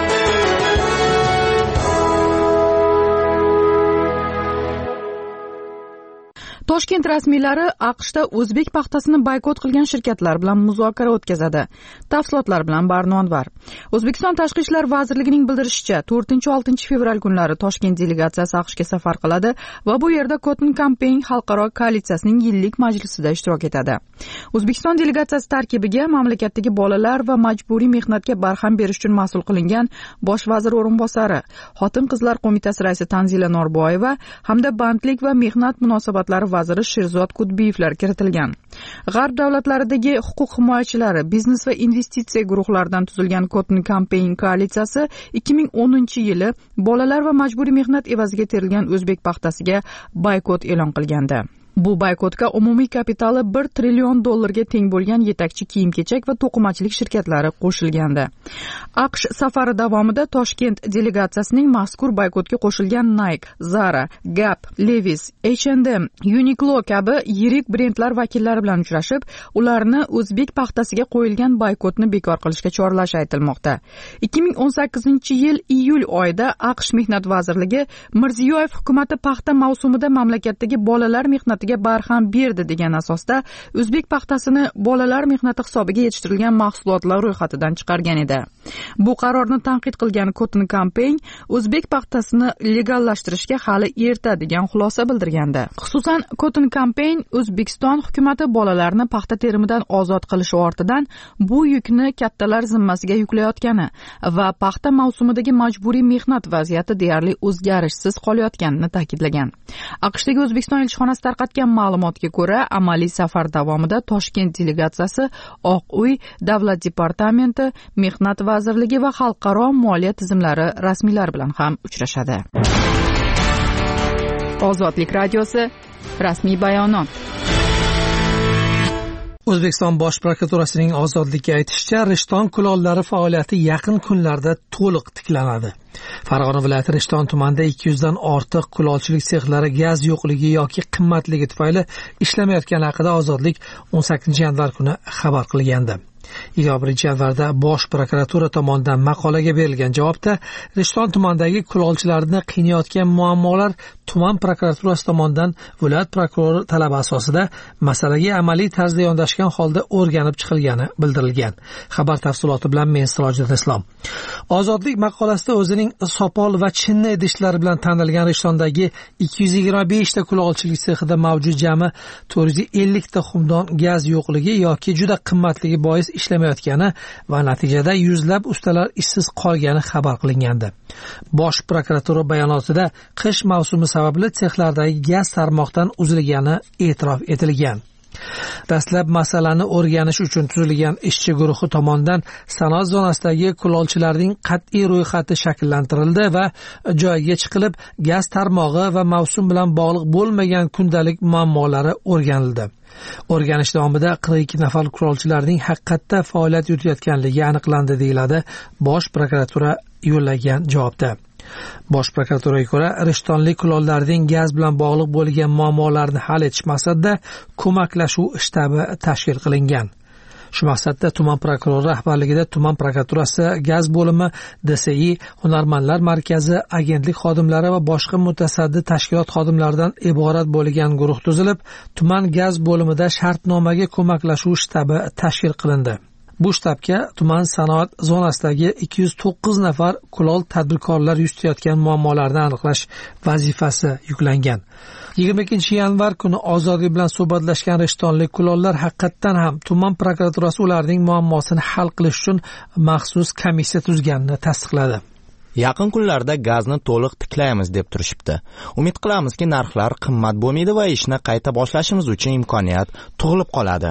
S4: Toshkent rasmiylari AQShda o'zbek paxtasini boykot qilgan shirkatlar bilan muzokara o'tkazadi. Tafsilotlar bilan Barnonvar. O'zbekiston Tashqi ishlar vazirligining bildirishicha, 4-6 fevral kunlari Toshkent delegatsiyasi AQShga safar qiladi va bu yerda Cotton Campaign xalqaro koalitsiyasining yillik majlisida ishtirok etadi. O'zbekiston delegatsiyasi tarkibiga mamlakatdagi bolalar va majburiy mehnatga barham berish uchun mas'ul qilingan bosh vazir o'rinbosari, Xotin-qizlar qo'mitasi raisi Tanzila Norboyeva hamda bandlik va mehnat munosabatlari vaziri Sherzod Kudbiyevlar kiritilgan. G'arb davlatlaridagi huquq himoyachilari, biznes va investitsiya guruhlaridan tuzilgan Cotton Campaign koalitsiyasi 2010-yili bolalar va majburiy mehnat evaziga terilgan o'zbek paxtasiga boykot e'lon qilgandi. Bu boykotga umumiy kapitali $1 trillion teng bo'lgan yetakchi kiyim-kechak va to'qimachilik shirkatlari qo'shilgandi. AQSh safari davomida Toshkent delegatsiyasining mazkur boykotga qo'shilgan Nike, Zara, Gap, Levi's, H&M, Uniqlo kabi yirik brendlar vakillari bilan uchrashib, ularni o'zbek paxtasiga qo'yilgan boykotni bekor qilishga chorlashi aytilmoqda. 2018-yil iyul oyida AQSh Mehnat vazirligi Mirziyoyev hukumatı paxta mavsumida mamlakatdagi bolalar mehnati barham berdi degan asosda o'zbek paxtasini bolalar mehnati hisobiga yetishtirilgan mahsulotlar ro'yxatidan chiqargan edi. Bu qarorni tanqid qilgan Cotton Campaign o'zbek paxtasini legallashtirishga hali erta degan xulosa bildirgandi. Xususan, Cotton Campaign O'zbekiston hukumati bolalarni paxta terimidan ozod qilish ortidan bu yukni kattalar zimmasiga yuklayotgani va paxta mavsumidagi majburiy mehnat vaziyati deyarli o'zgarishsiz qolayotganini ta'kidlagan. AQShdagi O'zbekiston elchixonasi tarqatgan ma'lumotga ko'ra, amaliy safar davomida Toshkent delegatsiyasi Oq uy, Davlat departamenti, Mehnat vazirligi va xalqaro moliya tizimlari rasmiylari bilan ham uchrashadi. Ozodlik radiosi rasmiy bayonot.
S17: O'zbekiston Bosh prokuraturasining ozodlikka aytishicha, Rishton kulollari faoliyati yaqin kunlarda to'liq tiklanadi. Farg'ona viloyati Rishton tumanida 200 dan ortiq kulolchilik sexlari gaz yo'qligi yoki qimmatligi tufayli ishlamayotgani haqida Ozodlik 18-yanvar kuni xabar qilgandi. 21-yanvarda Bosh prokuratura tomonidan maqolaga berilgan javobda Rishton tumanidagi kulolchilarni qiynayotgan muammolar tuman prokuraturasi tomonidan viloyat prokurori talabi asosida masalaga amaliy tarzda yondashgan holda o'rganib chiqilgani bildirilgan. Xabar tafsiloti bilan men Sirojiddin Islom. Ozodlik maqolasida o'zining sopol va chinni idishlari bilan tanilgan Rishtondagi 225 ta kulolchilik sexida mavjud jami 450 ta xumdon gaz yo'qligi yoki juda qimmatligi bois ishlamayotgani va natijada yuzlab ustalar ishsiz qolgani xabar qilingandi. Bosh prokuratura bayonotida qish mavsumi sababli sexlardagi gaz tarmoqdan uzilgani e'tirof etilgan. Dastlab masalani o'rganish uchun tuzilgan ishchi guruhi tomonidan sanoat zonasidagi kulolchilarning qat'iy ro'yxati shakllantirildi va joyiga chiqilib gaz tarmog'i va mavsum bilan bog'liq bo'lmagan kundalik muammolari o'rganildi. O'rganish davomida 42 nafar kulolchilarning haqiqatda faoliyat yuritayotganligi aniqlandi, deyiladi Bosh prokuratura yo'llagan javobda. Bosh prokuraturaga ko'ra, rishtonlik kulollarning gaz bilan bog'liq bo'lgan muammolarni hal etish maqsadida ko'maklashuv shtabi tashkil qilingan. Shu maqsadda tuman prokurori rahbarligida tuman prokuraturasi, gaz bo'limi, DSI, hunarmandlar markazi, agentlik xodimlari va boshqa mutasaddi tashkilot xodimlaridan iborat bo'lgan guruh tuzilib, tuman gaz bo'limida shartnomaga ko'maklashuv shtabi tashkil qilindi. Bu shtabga tuman sanoat zonasidagi 209 nafar kulol tadbirkorlar yuz tutayotgan muammolarni aniqlash vazifasi yuklangan. 22-yanvar kuni Ozodlik bilan suhbatlashgan rishtonlik kulollar haqiqatdan ham tuman prokuraturasi ularning muammosini hal qilish uchun maxsus komissiya tuzganini tasdiqladi.
S18: Yaqin kunlarda gazni to'liq tiklaymiz deb turishibdi. Umid qilamizki, narxlar qimmat bo'lmaydi va ishni qayta boshlashimiz uchun imkoniyat tug'ilib qoladi.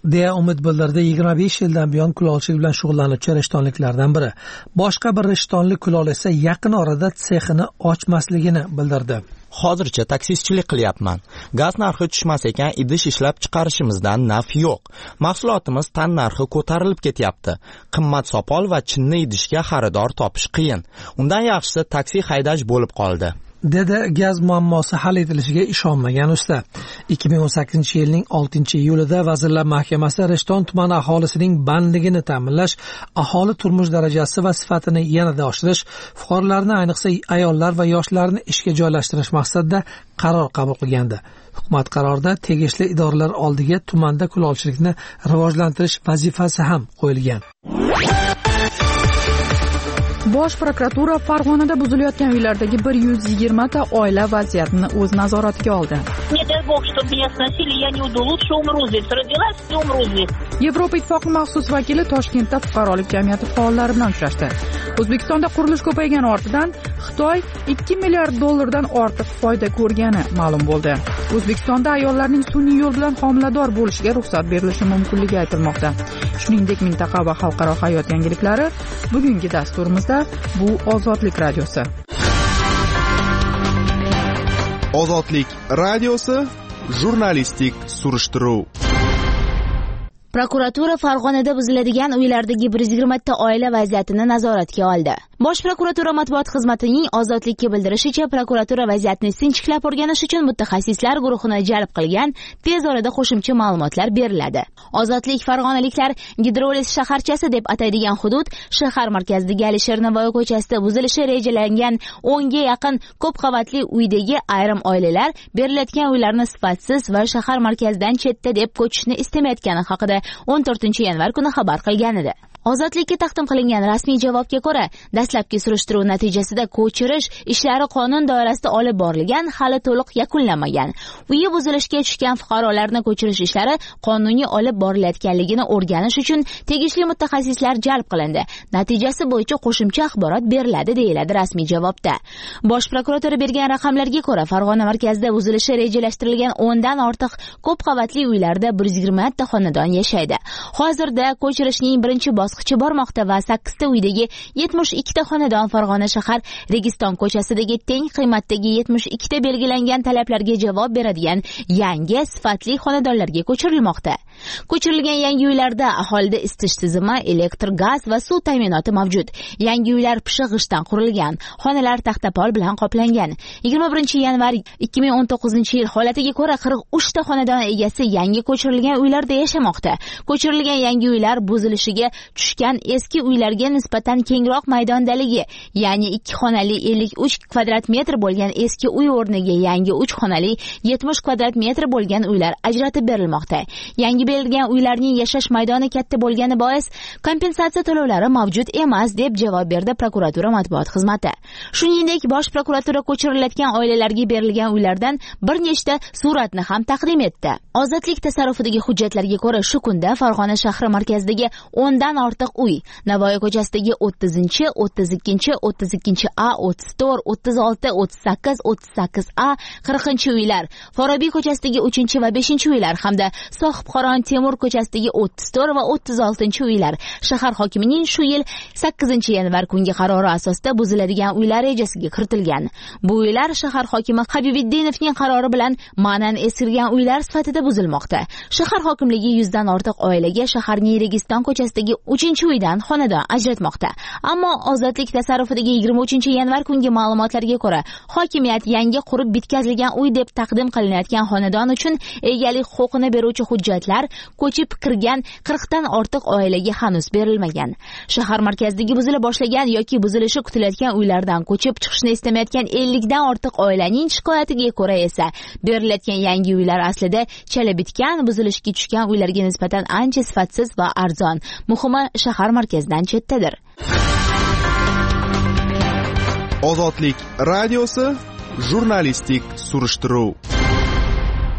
S17: deya umid bildirdi 25 yildan buyon kulolchilik bilan shug'ullanuvchi rishtonliklardan biri. Boshqa bir rishtonlik kulol esa yaqin orada sexini ochmasligini bildirdi.
S18: Hozircha taksistchilik qilyapman. Gaz narxi tushmas ekan, idish ishlab chiqarishimizdan naf yo'q. Mahsulotimiz tan narxi ko'tarilib ketyapti. Qimmat sopol va chinni idishga xaridor topish qiyin. Undan yaxshisi taksi haydash bo'lib qoldi.
S17: Dedi gaz muammosi hal etilishiga ishonmagan usta. 2018-yilning 6-iyulida Vazirlar Mahkamasi Rishton tumani aholisining bandligini ta'minlash, aholi turmush darajasi va sifatini yanada oshirish, fuqarolarni ayniqsa ayollar va yoshlarni ishga joylashtirish maqsadida qaror qabul qilgandi. Hukumat qarorida tegishli idoralar oldiga tumanda kulolchilikni rivojlantirish vazifasi ham qo'yilgan.
S4: Bosh prokuratura Farg'onada buzilayotgan uylardagi 120 ta oila vaziyatini o'z nazoratiga oldi.
S5: Не дай бог, чтобы меня сносили, я не уйду. Лучше умру здесь. Родилась и умру здесь.
S4: Yevropa Ittifoqi maxsus vakili Toshkentda fuqarolik jamiyati faollari bilan uchrashdi. O'zbekistonda qurilish ko'paygani ortidan Xitoy 2 milliard dollardan ortiq foyda ko'rgani ma'lum bo'ldi. O'zbekistonda ayollarning sun'iy yo'l bilan homilador bo'lishiga ruxsat berilishi mumkinligi aytilmoqda. Shuningdek, mintaqa va xalqaro hayot yangiliklari bugungi dasturimizda bu Ozodlik radiosi.
S19: Ozodlik radiosi jurnalistik surishtiruv.
S20: Prokuratura Farg'onada buziladigan uylardagi 120 ta oila vaziyatini nazoratga oldi. Bosh prokuratura matbuot xizmatining Ozodlikka bildirishicha, prokuratura vaziyatni sinchiklab o'rganish uchun mutaxassislar guruhini jalb qilgan, tez orada qo'shimcha ma'lumotlar beriladi. Ozodlik farg'onaliklar Gidrolis shaharchasi deb ataydigan hudud shahar markazidagi Alisher Navoiy ko'chasida buzilishi rejalangan 10 ga yaqin ko'p qavatli uydagi ayrim oilalar berilayotgan uylarni sifatsiz va shahar markazidan chetda deb ko'chishni istamayotgani haqida 14-yanvar kuni xabar qilgan edi. Ozodlikka taqdim qilingan rasmiy javobga ko'ra, dastlabki surishtiruv natijasida ko'chirish ishlari qonun doirasida olib borilgan, hali to'liq yakunlanmagan. Uyi buzilishga tushgan fuqarolarni ko'chirish ishlari qonuniy olib borilayotganligini o'rganish uchun tegishli mutaxassislar jalb qilindi. Natijasi bo'yicha qo'shimcha axborot beriladi, deyiladi rasmiy javobda. Bosh prokuratura bergan raqamlarga ko'ra, Farg'ona markazida buzilishi rejalashtirilgan 10 dan ortiq ko'p qavatli uylarda 120 ta xonadon yashaydi. Hozirda ko'chirishning birinchi bosqichi bormoqda va 8 ta uydagi 72 ta xonadon Farg'ona shahar Registon ko'chasidagi teng qiymatdagi 72 ta belgilangan talablarga javob beradigan yangi sifatli xonadonlarga ko'chirilmoqda. Ko'chirilgan yangi uylarda aholida isitish tizimi, elektr, gaz va suv ta'minoti mavjud. Yangi uylar pishiq g'ishtdan qurilgan, xonalar taxtapol bilan qoplangan. 21-yanvar 2019-yil holatiga ko'ra 43 ta xonadon egasi yangi ko'chirilgan uylarda yashamoqda. Ko'chirilgan yangi uylar buzilishiga tushgan eski uylarga nisbatan kengroq maydondaligi, ya'ni 2 xonali 53 kvadrat metr bo'lgan eski uy o'rniga yangi 3 xonali 70 kvadrat metr bo'lgan uylar ajratib berilmoqda. Yangi berilgan uylarning yashash maydoni katta bo'lgani bois kompensatsiya to'lovlari mavjud emas, deb javob berdi prokuratura matbuot xizmati. Shuningdek, bosh prokuratura ko'chirilayotgan oilalarga berilgan uylardan bir nechta suratni ham taqdim etdi. Ozodlik tasarrufidagi hujjatlarga ko'ra, shu kunda Farg'ona shahri markazidagi 10 dan ortiq uy, Navoiy ko'chasidagi 30-chi, 32-chi, 32A, 34, 36, 38, 38A, 40-chi uylar, Forobiy ko'chasidagi 3-chi va 5-chi uylar hamda Sohibqoron Temur ko'chasidagi 34 va 36-chi uylar shahar hokimining shu yil 8-yanvar kungi qarori asosida buziladigan uylar rejasiga kiritilgan. Bu uylar shahar hokimi Habibiddinovning qarori bilan ma'nan eskirgan uylar sifatida buzilmoqda. Shahar hokimligi 100 dan ortiq oilaga shaharning Registon ko'chasidagi 3-uydan xonadon ajratmoqda. Ammo Ozodlik tasarrufidagi 23-yanvar kungi ma'lumotlarga ko'ra, hokimiyat yangi qurib bitkazilgan uy deb taqdim qilinayotgan xonadon uchun egalik huquqini beruvchi hujjatlar ko'chib kirgan 40 dan ortiq oilaga hanuz berilmagan. Shahar markazidagi buzila boshlagan yoki buzilishi kutilayotgan uylardan ko'chib chiqishni istamayotgan 50 dan ortiq oilaning shikoyatiga ko'ra esa, berilayotgan yangi uylar aslida chala bitgan, buzilishga tushgan uylarga nisbatan ancha sifatsiz va arzon. Muhimi, shahar markazidan chetdadir.
S19: Ozodlik radiosi jurnalistik surishtiruv.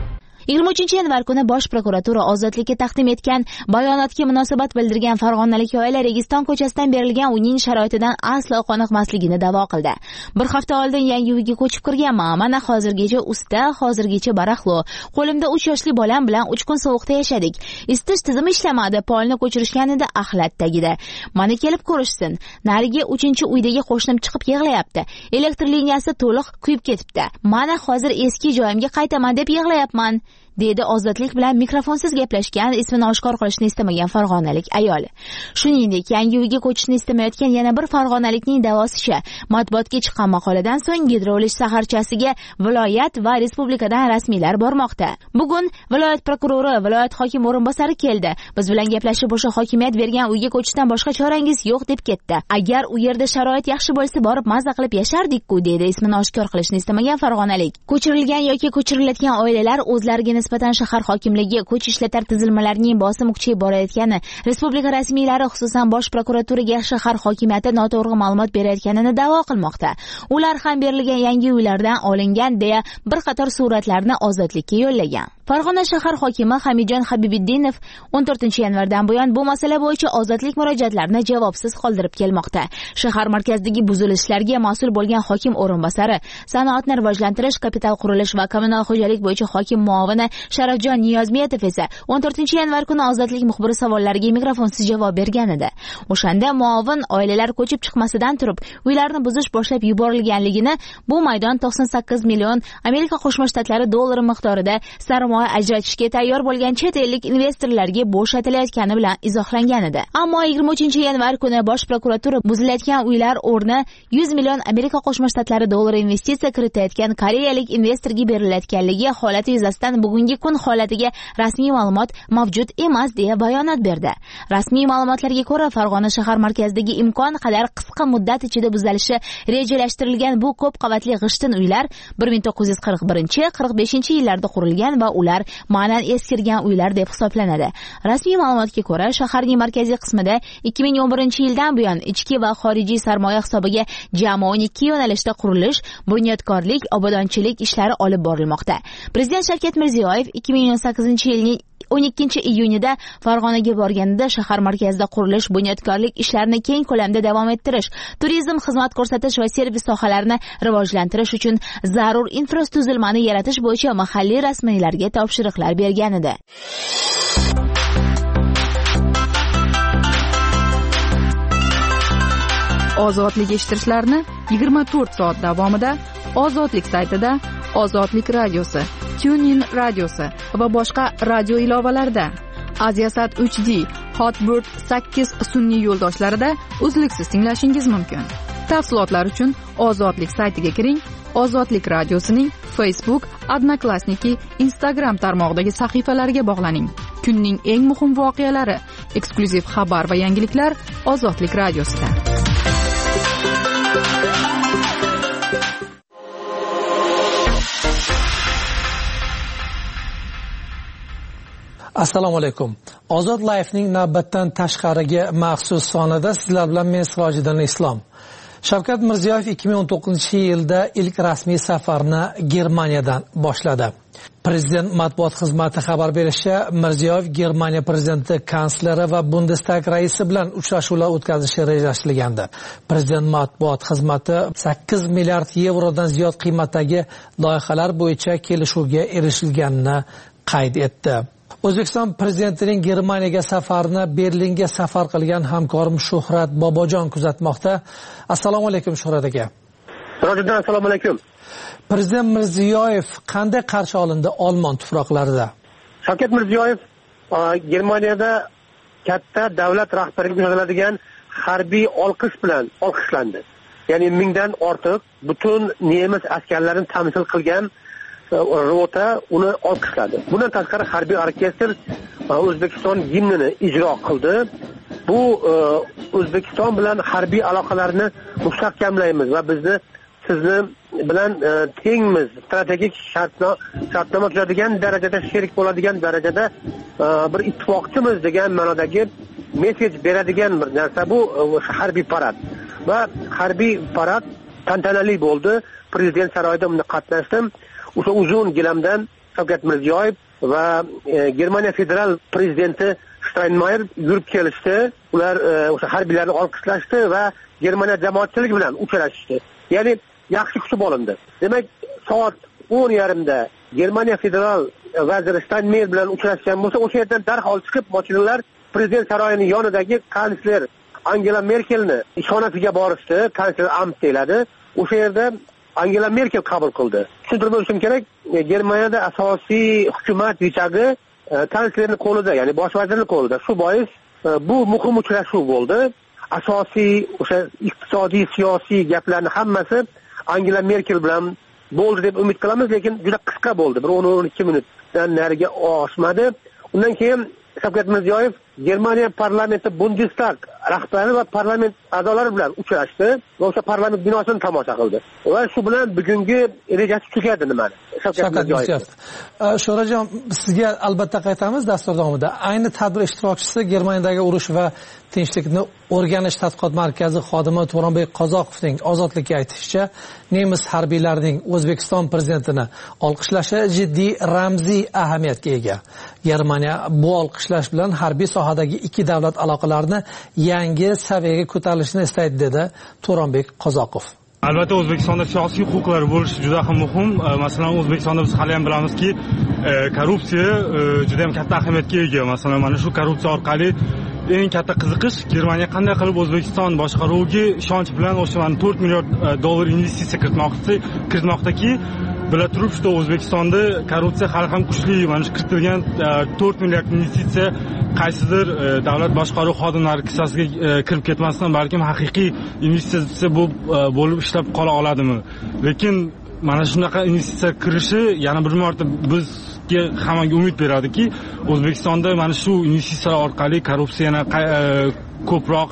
S20: 23-yanvar kuni Bosh prokuratura ozodlikka taqdim etgan bayonotga munosabat bildirgan farg'onalik oila Registon ko'chasidan berilgan uyning sharoitidan aslo qoniqmasligini da'vo qildi. Bir hafta oldin yangi uyga ko'chib kirganman. Mana hozirgacha usta, hozirgacha barahlo. Qo'limda 3 yoshli bolam bilan 3 kun sovuqda yashadik. Isitish tizimi ishlamadi, polni ko'chirishgan edi axlat tagida. Mana kelib ko'rishsin. Narigi 3-uydagi qo'shnim chiqib yig'layapti. Elektr liniyasi to'liq kuyib ketibdi. Mana hozir eski joyimga qaytaman deb yig'layapman, dedi ozodlik bilan mikrofonsiz gaplashgan, ismini oshkor qilishni istamagan farg'onalik ayol. Shuningdek, yangi uyga ko'chishni istamayotgan yana bir farg'onalikning da'vosicha, matbuotga chiqqan maqoladan so'ng gidrolish saharchasiga viloyat va respublikadan rasmiylar bormoqda. Bugun viloyat prokurori, viloyat hokim o'rinbosari keldi. Biz bilan gaplashib, o'sha hokimiyat bergan uyga ko'chishdan boshqa chorangiz yo'q deb ketdi. Agar u yerda sharoit yaxshi bo'lsa, borib maza qilib yashardik-ku, dedi ismini oshkor qilishni istamagan farg'onalik. Ko'chirilgan yoki ko'chirilayotgan oilalar o'zlariga nisbatan shahar hokimligi kuch ishlatar tizilmalarining bosim kuchayib borayotgani, respublika rasmiylari xususan Bosh prokuraturaga shahar hokimiyati noto'g'ri ma'lumot berayotganini da'vo qilmoqda. Ular ham berilgan yangi uylardan olingan deya bir qator suratlarni ozodlikka yo'llagan. Farg'ona shahar hokimi Hamidjon Habibiddinov 14-yanvardan buyon bu masala bo'yicha ozodlik murojaatlarini javobsiz qoldirib kelmoqda. Shahar markazidagi buzilishlarga mas'ul bo'lgan hokim o'rinbosari, sanoatni rivojlantirish, kapital qurilish va kommunal xo'jalik bo'yicha hokim muovini Sharafjon Niyozmetov esa 14-yanvar kuni ozodlik muxbiri savollariga mikrofonsiz javob bergan edi. O'shanda muovin oilalar ko'chib chiqmasidan turib, uylarni buzish boshlab yuborilganligini, bu maydon 98 million Amerika Qo'shma Shtatlari dollari miqdorida sarmoya ajratishga tayyor bo'lgan chet ellik investorlarga bo'shatilayotgani bilan izohlangan edi. Ammo 23-yanvar kuni Bosh prokuratura buzilayotgan uylar o'rni 100 million Amerika Qo'shma Shtatlari dollari investitsiya kiritayotgan koreyalik investorga berilayotganligi holati yuzasidan bugungi kun holatiga rasmiy ma'lumot mavjud emas deya bayonot berdi. Rasmiy ma'lumotlarga ko'ra, Farg'ona shahar markazidagi imkon qadar qisqa muddat ichida buzilishi rejalashtirilgan bu ko'p qavatli g'ishtin uylar 1941-45 yillarda qurilgan va ular ma'nan eskirgan uylar deb hisoblanadi. Rasmiy ma'lumotga ko'ra, shaharning markaziy qismida 2011-yildan buyon ichki va xorijiy sarmoya hisobiga jami 12 yo'nalishda qurilish, bunyodkorlik, obodonchilik ishlari olib borilmoqda. Prezident Shavkat Mirziyoyev 2018-yilning 12-iyunida Farg'onaga borganida shahar markazida qurilish, bunyodkorlik ishlarini keng ko'lamda davom ettirish, turizm, xizmat ko'rsatish va servis sohalarini rivojlantirish uchun zarur infratuzilmani yaratish bo'yicha mahalliy rasmiylarga topshiriqlar bergan edi.
S4: Ozodlik eshittirishlarni 24 soat davomida Ozodlik saytida, Ozodlik radiosi, TuneIn radiosi va boshqa radio ilovalarida, Aziasat 3D, Hotbird 8 sun'iy yo'ldoshlarida uzluksiz tinglashingiz mumkin. Tafsilotlar uchun Ozodlik saytiga kiring. Ozodlik radiosining Facebook, Odnoklassniki, Instagram tarmog'idagi sahifalariga bog'laning. Kunning eng muhim voqealari, eksklyuziv xabar va yangiliklar Ozodlik radiosida.
S17: Assalomu alaykum. Ozod Life'ning navbatdan tashqariga maxsus sonida sizlar bilan men Sirojiddin Islom. Shavkat Mirziyoyev 2019-yilda ilk rasmiy safarni Germaniyadan boshladi. Prezident matbuot xizmati xabar berishicha, Mirziyoyev Germaniya prezidenti, kansleri va Bundestag raisi bilan uchrashuvlar o'tkazishi rejalashtirilgandi. Prezident matbuot xizmati 8 milliard yevrodan ziyod qiymatdagi loyihalar bo'yicha kelishuvga erishilganini qayd etdi. O'zbekiston prezidentining Germaniyaga safarini Berlinga safar qilgan hamkorim Shuhrat Bobojon kuzatmoqda. Assalomu alaykum Shuhrat aka.
S21: Assalomu alaykum.
S17: Prezident Mirziyoyev qanday qarshi olindi Olmon tuproqlarida?
S21: Shavkat Mirziyoyev Germaniyada katta davlat rahbariga ko'rsatiladigan harbiy olqish bilan olqishlandi. Ya'ni 1000 dan ortiq butun nemis askarlarini tamsil qilgan rota uni olqishladi. Bundan tashqari harbiy orkestr O'zbekiston gimnini ijro qildi. Bu O'zbekiston bilan harbiy aloqalarni mustahkamlaymiz va bizni sizni bilan tengmiz, strategik shartnoma tuzadigan darajada, sherik bo'ladigan darajada bir ittifoqchimiz degan ma'nodagi mesej beradigan bir narsa bu harbiy parad. Va harbiy parad tantanali bo'ldi. Prezident saroyida unda qatnashdim. O'sha uzun gilamdan Shavkat Mirziyoyev va Germaniya federal prezidenti Steinmeier yurib kelishdi. Ular o'sha harbiylarni olqishlashdi va Germaniya jamoatchiligi bilan uchrashishdi. Ya'ni yaxshi kutib olindi. Demak, soat 10:30da Germaniya federal vaziri Steinmeier bilan uchrashgan bo'lsa, o'sha yerdan darhol chiqib mashinalar prezident saroyining yonidagi kansler Angela Merkelni ishxonasiga borishdi. Kansler Amt deyiladi. O'sha yerda Angela Merkel qabul qildi. Tushuntirib o'tishim kerak, Germaniyada asosiy hukumat yechagi kanslerning qo'lida, ya'ni bosh vazirning qo'lida. Shu bois bu muhim uchrashuv bo'ldi. Asosiy o'sha iqtisodiy, siyosiy gaplarning hammasi Angela Merkel bilan bo'ldi deb umid qilamiz, lekin juda qisqa bo'ldi. Bir 10-12 minutdan nariga oshmadi. Undan keyin Shavkat Mirziyoyev Germaniya parlamenti Bundestag rahbari va parlament a'zolari bilan uchrashdi va o'sha parlament binosini tomosha qildi. Va shu bilan bugungi rejasi tugadi nimani? Shavkat Mirziyoyev.
S17: Sho'rajon, sizga albatta qaytamiz dastur davomida. Ayni tadbir ishtirokchisi Germaniyadagi urush va tinchlikni o'rganish tadqiqot markazi xodimi To'ronbek Qozoqovning ozodlikka aytishicha, nemis harbiylarining O'zbekiston prezidentini olqishlashi jiddiy ramziy ahamiyatga ega. Germaniya bu olqishlash bilan harbiy sohadagi ikki davlat aloqalarini yangi saviyaga ko'tarilishini istaydi, dedi To'ronbek Qozoqov.
S2: Albatta O'zbekistonda siyosiy huquqlar bo'lishi juda ham muhim. Masalan, O'zbekistonda biz hali ham bilamizki, korrupsiya juda ham katta ahamiyatga ega. Masalan, mana shu korrupsiya orqali eng katta qiziqish Germaniya qanday qilib O'zbekiston boshqaruviga ishonch bilan o'sha $4 milliard investitsiya kiritmoqdaki, bila turib shu O'zbekistonda korrupsiya hali ham kuchli. Mana shu kiritilgan 4 milliard investitsiya qaysidir davlat boshqaruv xodimlari kissasiga kirib ketmasdan balkim haqiqiy investitsiya bo'lib ishlab qola oladimi? Lekin mana shunaqa investitsiya kirishi yana bir marta bizga hammaga umid beradiki, O'zbekistonda mana shu investitsiyalar orqali korrupsiya yana ko'proq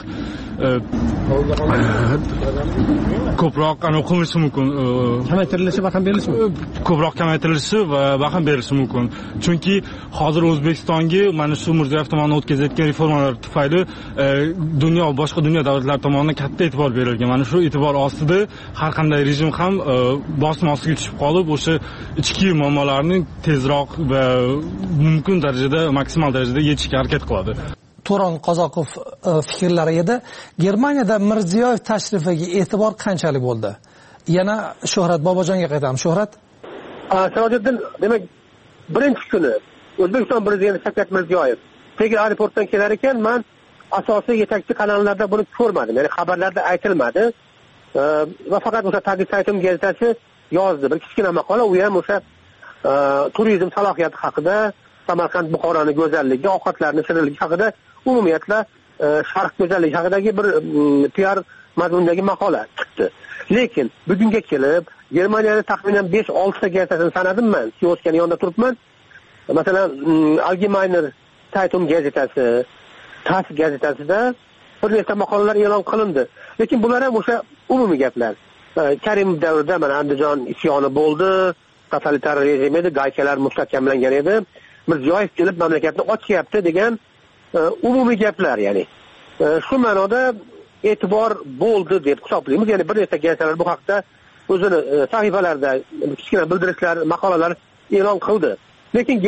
S2: qilinishi mumkin.
S17: Kamaytirilishi va ham berilishi mumkin.
S2: Ko'proq kamaytirilishi va baham berilishi mumkin. Chunki hozir O'zbekistonga mana shu Mirziyoyev tomonidan o'tkazayotgan reformalar tufayli boshqa dunyo davlatlari tomonidan katta e'tibor berilgan. Mana shu e'tibor ostida har qanday rejim ham bosim ostiga tushib qolib, o'sha ichki muammolarni tezroq va mumkin darajada, maksimal darajada yechishga harakat qiladi.
S17: To'ron Qozoqov fikrlari edi. Germaniyada Mirziyoyev tashrifiga e'tibor qanchalik bo'ldi? Yana Shuhrat Bobojonga qaytamiz. Shuhrat?
S21: Sirojiddin, demak, birinchi kuni O'zbekiston prezidenti Shavkat Mirziyoyev Tegir aeroportdan kelar ekan, men asosiy yetakchi kanallarda buni ko'rmadim. Ya'ni xabarlarda aytilmadi. Va faqat o'sha Tagir Saytum gazetasi yozdi. Bir kichkina maqola, u ham o'sha turizm salohiyati haqida, Samarqand Buxoroning go'zalligi, ovqatlarning shirinligi haqida, umumiyatla sharq go'zalligi haqidagi bir PR mazmundagi maqola chiqdi. Lekin bugunga kelib Germaniyada taxminan 5-6 ta gazetasini sanadim men. Kioskning yonida turibman. Masalan, Allgemeiner Zeitung gazetasi, TASS gazetasida bir nechta maqolalar e'lon qilindi. Lekin bular ham o'sha umumiy gaplar. Karimov davrida mana Andijon isyoni bo'ldi, totalitar rejim edi, gaykalar mustahkamlangan edi. Mirziyoyev kelib mamlakatni ochyapti degan umumiy gaplar, ya'ni shu ma'noda e'tibor bo'ldi deb hisoblaymiz. Ya'ni bir nechta gazetalar bu haqda o'zini sahifalarida kichkina bildirishlar, maqolalar e'lon qildi. Lekin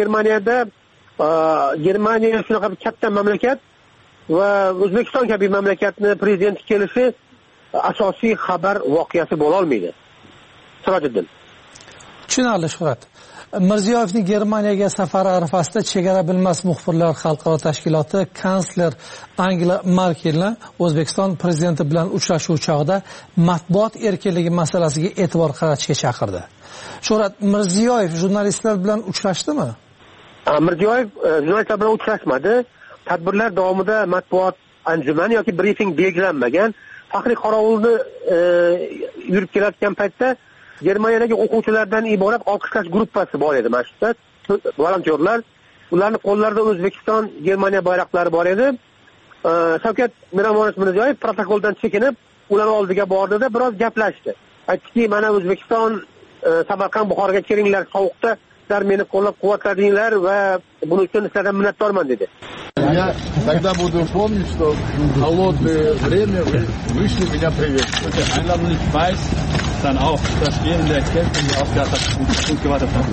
S21: Germaniya shunaqa bir katta mamlakat va O'zbekiston kabi mamlakatni prezidenti kelishi asosiy xabar voqeasi bo'la olmaydi. Sirojiddin.
S17: Tushunarli, Shuhrat. Mirziyoyevning Germaniyaga safari arafasida Chegara bilmas muxbirlar xalqaro tashkiloti kansler Angela Merkelni O'zbekiston prezidenti bilan uchrashuv chog'ida matbuot erkinligi masalasiga e'tibor qaratishga chaqirdi. Shuhrat, Mirziyoyev jurnalistlar bilan uchrashdimi?
S21: Mirziyoyev jurnalistlar bilan uchrashmadi. Tadbirlar davomida matbuot anjumani yoki brifing belgilanmagan. Faxriy qorovulni yurib kelayotgan paytda Germaniyadagi o'quvchilardan iborat olqishlash guruhi bor edi mana shu yerda. Volontyorlar, ularning qo'llarida O'zbekiston, Germaniya bayroqlari bor edi. Shavkat Mirziyoyev protokoldan chekinib, ularning oldiga bordida biroz gaplashdi. Aytdiki, mana O'zbekiston, Samarqand Buxoroga kelinglar, sovuqda sizlar meni qo'llab-quvvatladinglar va buning uchun sizlardan minnatdorman dedi.
S22: Я тогда буду помнить, что в холодное время вы вышли меня приветствовать.
S2: Dann auch. Das wir in der Kälte gut gewartet haben.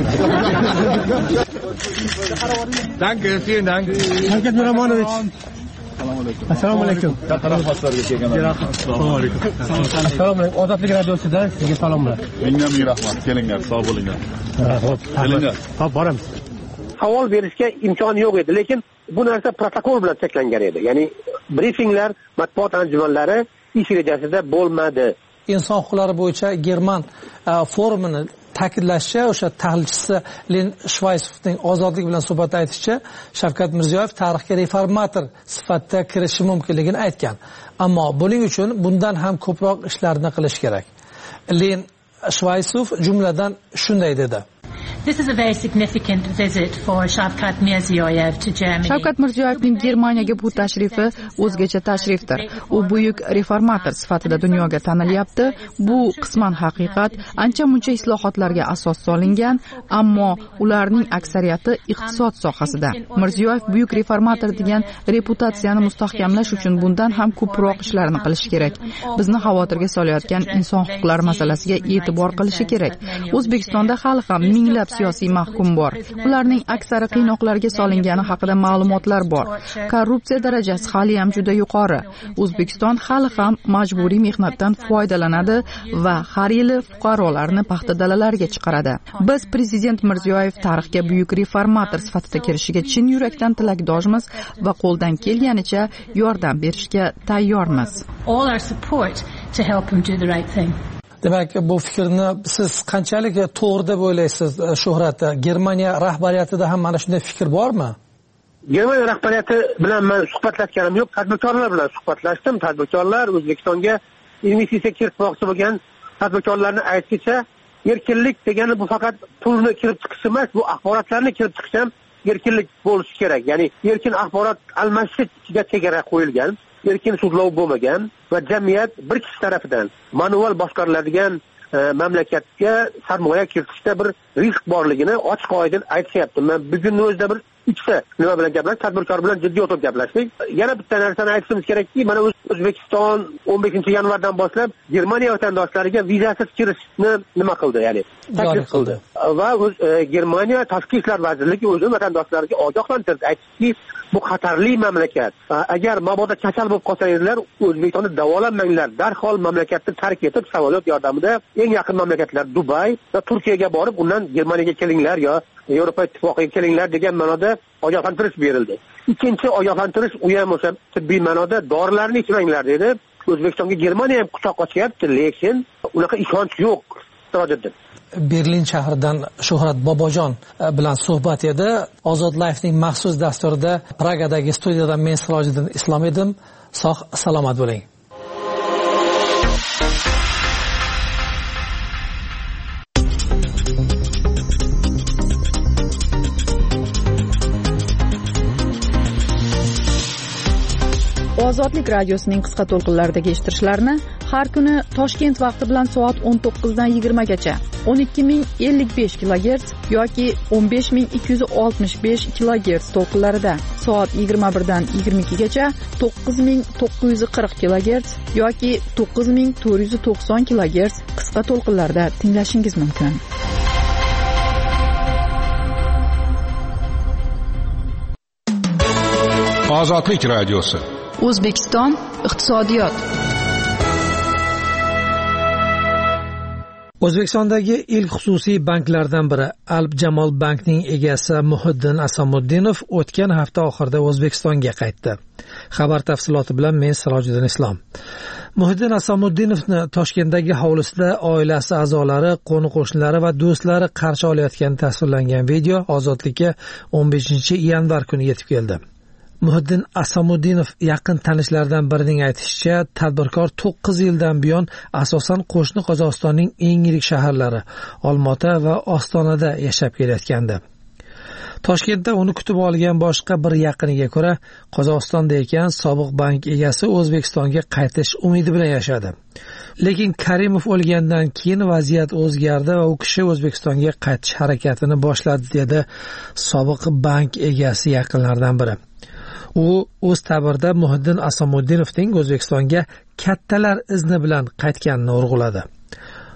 S1: Danke, vielen Dank.
S14: Shavkat Miromonovich. Assalomu alaykum. Assalomu alaykum. Ozodlik radiosida sizga salomlar.
S22: Mingdan ming rahmat. Kelinglar, sog' bo'linglar.
S14: Kelinglar. Hop, boramiz.
S21: Savol berishga imkon yo'q edi, lekin bu narsa protokol bilan cheklangan edi. Ya'ni brifinglar, matbuot anjumanlari ish rejasida bo'lmadi.
S17: Inson huquqlari bo'yicha German forumini ta'kidlashicha, o'sha tahlilchisi Len Shvaysovning ozodlik bilan suhbatda aytishicha, Shavkat Mirziyoyev tarixga reformator sifatida kirishi mumkinligini aytgan. Ammo buning uchun bundan ham ko'proq ishlarni qilish kerak. Len Shvaysov jumladan shunday dedi:
S3: This is a very significant visit for Shavkat Mirziyoyev to Germany.
S4: Shavkat Mirziyoyevning Germaniyaga bu tashrifi o'zgacha tashrifdir. U buyuk reformator sifatida dunyoga tanilyapti. Bu qisman haqiqat, ancha-muncha islohotlarga asos solingan, ammo ularning aksariyati iqtisod sohasida. Mirziyoyev buyuk reformator degan reputatsiyani mustahkamlash uchun bundan ham ko'proq ishlarni qilish kerak. Bizni xavotirga solayotgan inson huquqlari masalasiga e'tibor qilishi kerak. O'zbekistonda hali ham minglab siyosiy mahkum bor. Ularning aksari qiynoqlarga solingani haqida ma'lumotlar bor. Korrupsiya darajasi hali ham juda yuqori. O'zbekiston hali ham majburiy mehnatdan foydalanadi va har yili fuqarolarni paxta dalalariga chiqaradi. Biz prezident Mirziyoyev tarixga buyuk reformator sifatida kirishiga chin yurakdan tilakdoshmiz va qo'ldan kelganicha yordam berishga tayyormiz.
S3: All our support to help him do the right thing.
S17: Demak, bu fikrni siz qanchalik to'g'ri deb o'ylaysiz, Shuhrat? Germaniya rahbariyatida ham mana shunday fikr bormi?
S21: Germaniya rahbariyati bilan men suhbatlashganim yo'q, tadbirkorlar bilan suhbatlashdim. Tadbirkorlar O'zbekistonga investitsiya kiritmoqchi bo'lgan tadbirkorlarni aytishicha, erkinlik degani bu faqat pulni kirib chiqish emas, bu axborotlarni kirib chiqish ham erkinlik bo'lishi kerak. Ya'ni erkin axborot almashishiga chegara qo'yilgan. Erkin sudlov bo'lmagan va jamiyat bir kishi tarafidan manual boshqariladigan mamlakatga sarmoya kiritishda bir risk borligini ochiq-oydin aytishyapti. Men bugunning o'zida bir ikkita nima bilan gaplashdik, tadbirkor bilan jiddiy o'tirib gaplashdik. Yana bitta narsani aytishimiz kerakki, mana O'zbekiston 15-yanvardan boshlab Germaniya vatandoshlariga vizasiz kirishni nima qildi, ya'ni taklif qildi. Va Germaniya tashqi ishlar vazirligi o'z vatandoshlariga ogohlantirdi, aytdiki, bu xatarli mamlakat. Agar mabodo kasal bo'lib qolsangizlar, O'zbekistonda davolanmanglar, darhol mamlakatni tark etib, samolyot yordamida eng yaqin mamlakatlar Dubay va Turkiyaga borib, undan Germaniyaga kelinglar yo Yevropa ittifoqiga kelinglar degan ma'noda ogohlantirish berildi. Ikkinchi ogohlantirish u ham o'sha tibbiy ma'noda dorilarni ichmanglar dedi. O'zbekistonga Germaniya ham quchoq ochyapti, lekin unaqa ishonch yo'q. Sirojiddin.
S17: Berlin shahridan Shuhrat Bobojon bilan suhbat edi. Ozod Life'ning maxsus dasturida Pragadagi studiyadan men Sirojiddin Islom edim. Sog' salomat bo'ling.
S4: Ozodlik radiosining qisqa to'lqinlaridagi eshittirishlarni har kuni Toshkent vaqti bilan soat 19 dan 20 gacha 12055 kHz yoki 15265 kHz to'lqinlarida, soat 21 dan 22 gacha 9940 kHz yoki 9490 kHz qisqa to'lqinlarda tinglashingiz mumkin.
S16: Ozodlik radiosi.
S4: O'zbekiston iqtisodiyot.
S17: O'zbekistondagi ilk xususiy banklardan biri Alp Jamol bankning egasi Muhiddin Asamuddinov o'tgan hafta oxirida O'zbekistonga qaytdi. Xabar tafsiloti bilan men Sirojiddin Islom. Muhiddin Asamuddinovni Toshkentdagi hovlisida oilasi a'zolari, qo'ni-qo'shnilari va do'stlari qarshi olayotgani tasvirlangan video Ozodlikka 15-yanvar kuni yetib keldi. Muhiddin Asamuddinov yaqin tanishlaridan birining aytishicha, tadbirkor 9 yildan buyon asosan qo'shni Qozog'istonning eng yirik shaharlari Olmaota va Ostonada yashab kelayotgandi. Toshkentda uni kutib olgan boshqa bir yaqiniga ko'ra, Qozog'istonda ekan sobiq bank egasi O'zbekistonga qaytish umidi bilan yashadi. Lekin Karimov o'lgandan keyin vaziyat o'zgardi va u kishi O'zbekistonga qaytish harakatini boshladi, dedi sobiq bank egasi yaqinlaridan biri. U o'z ta'birida Muhiddin Asamuddinovning O'zbekistonga kattalar izni bilan qaytganini urg'uladi.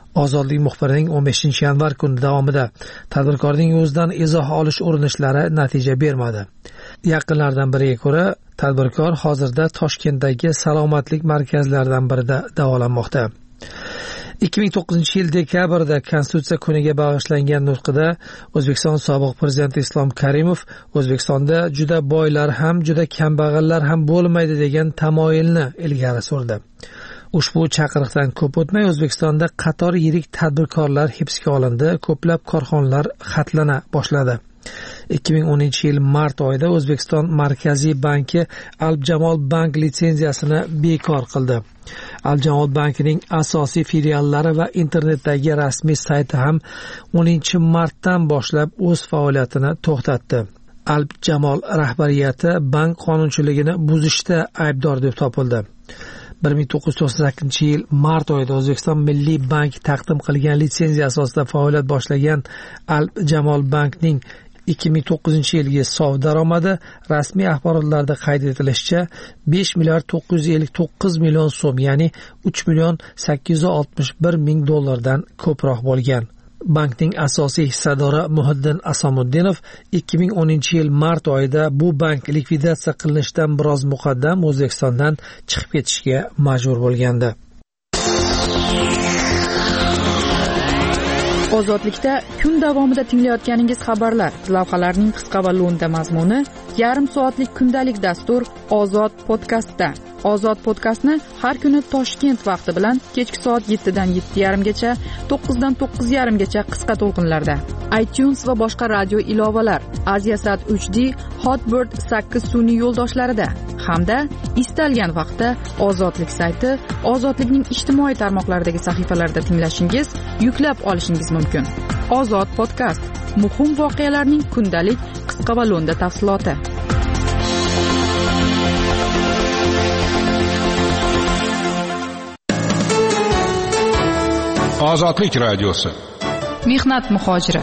S17: Ozodlik muxbirining 15 yanvar kuni davomida tadbirkorning o'zidan izoh olish urinishlari natija bermadi. Yaqinlardan biriga ko'ra, tadbirkor hozirda Toshkentdagi salomatlik markazlaridan birida davolanmoqda. 2009 yil dekabrda Konstitutsiya kuniga bag'ishlangan nutqida O'zbekiston sobiq prezidenti Islom Karimov O'zbekistonda juda boylar ham, juda kambag'allar ham bo'lmaydi degan tamoyilni ilgari surdi. Ushbu chaqiriqdan ko'p o'tmay O'zbekistonda qator yirik tadbirkorlar hibsga olindi, ko'plab korxonalar xatlana boshladi. 2010 yil mart oyida O'zbekiston Markaziy banki Al-Jamol bank litsenziyasini bekor qildi. Al-Jamol bankining asosiy filiallari va internetdagi rasmiy sayti ham 10-martdan boshlab o'z faoliyatini to'xtatdi. Al-Jamol rahbariyati bank qonunchiligini buzishda aybdor deb topildi. 1998 yil mart oyida O'zbekiston Milliy bank taqdim qilgan litsenziya asosida faoliyat boshlagan Al-Jamol bankning 2009 yilgi sof daromadi rasmiy axborotlarda qayd etilishicha 5 milliard 959 million so'm, ya'ni 3 million 861 ming dollardan ko'proq bo'lgan. Bankning asosiy hissadori Muhiddin Asomuddinov 2010 yil mart oyida bu bank likvidatsiya qilinishidan biroz muqaddam O'zbekistondan chiqib ketishga majbur bo'lgandi.
S4: Ozodlikda kun davomida tinglayotganingiz xabarlar, lavhalarning qisqa va lo'nda mazmuni, yarim soatlik kundalik dastur Ozod podkastda. Ozod podkastni har kuni Toshkent vaqti bilan kechki soat 7 dan 7:30 gacha, 9 dan 9:30 gacha qisqa to'lqinlarda. iTunes va boshqa radio ilovalar, Aziasat 3D, Hotbird 8 sun'iy yo'ldoshlarida hamda istalgan vaqtda Ozodlik sayti, Ozodlikning ijtimoiy tarmoqlaridagi sahifalarida tinglashingiz, yuklab olishingiz mumkin. Ozod podkast, muhim voqealarning kundalik qisqa va lo'nda tafsiloti.
S16: Ozodlik radiosi.
S4: Mehnat muhojiri.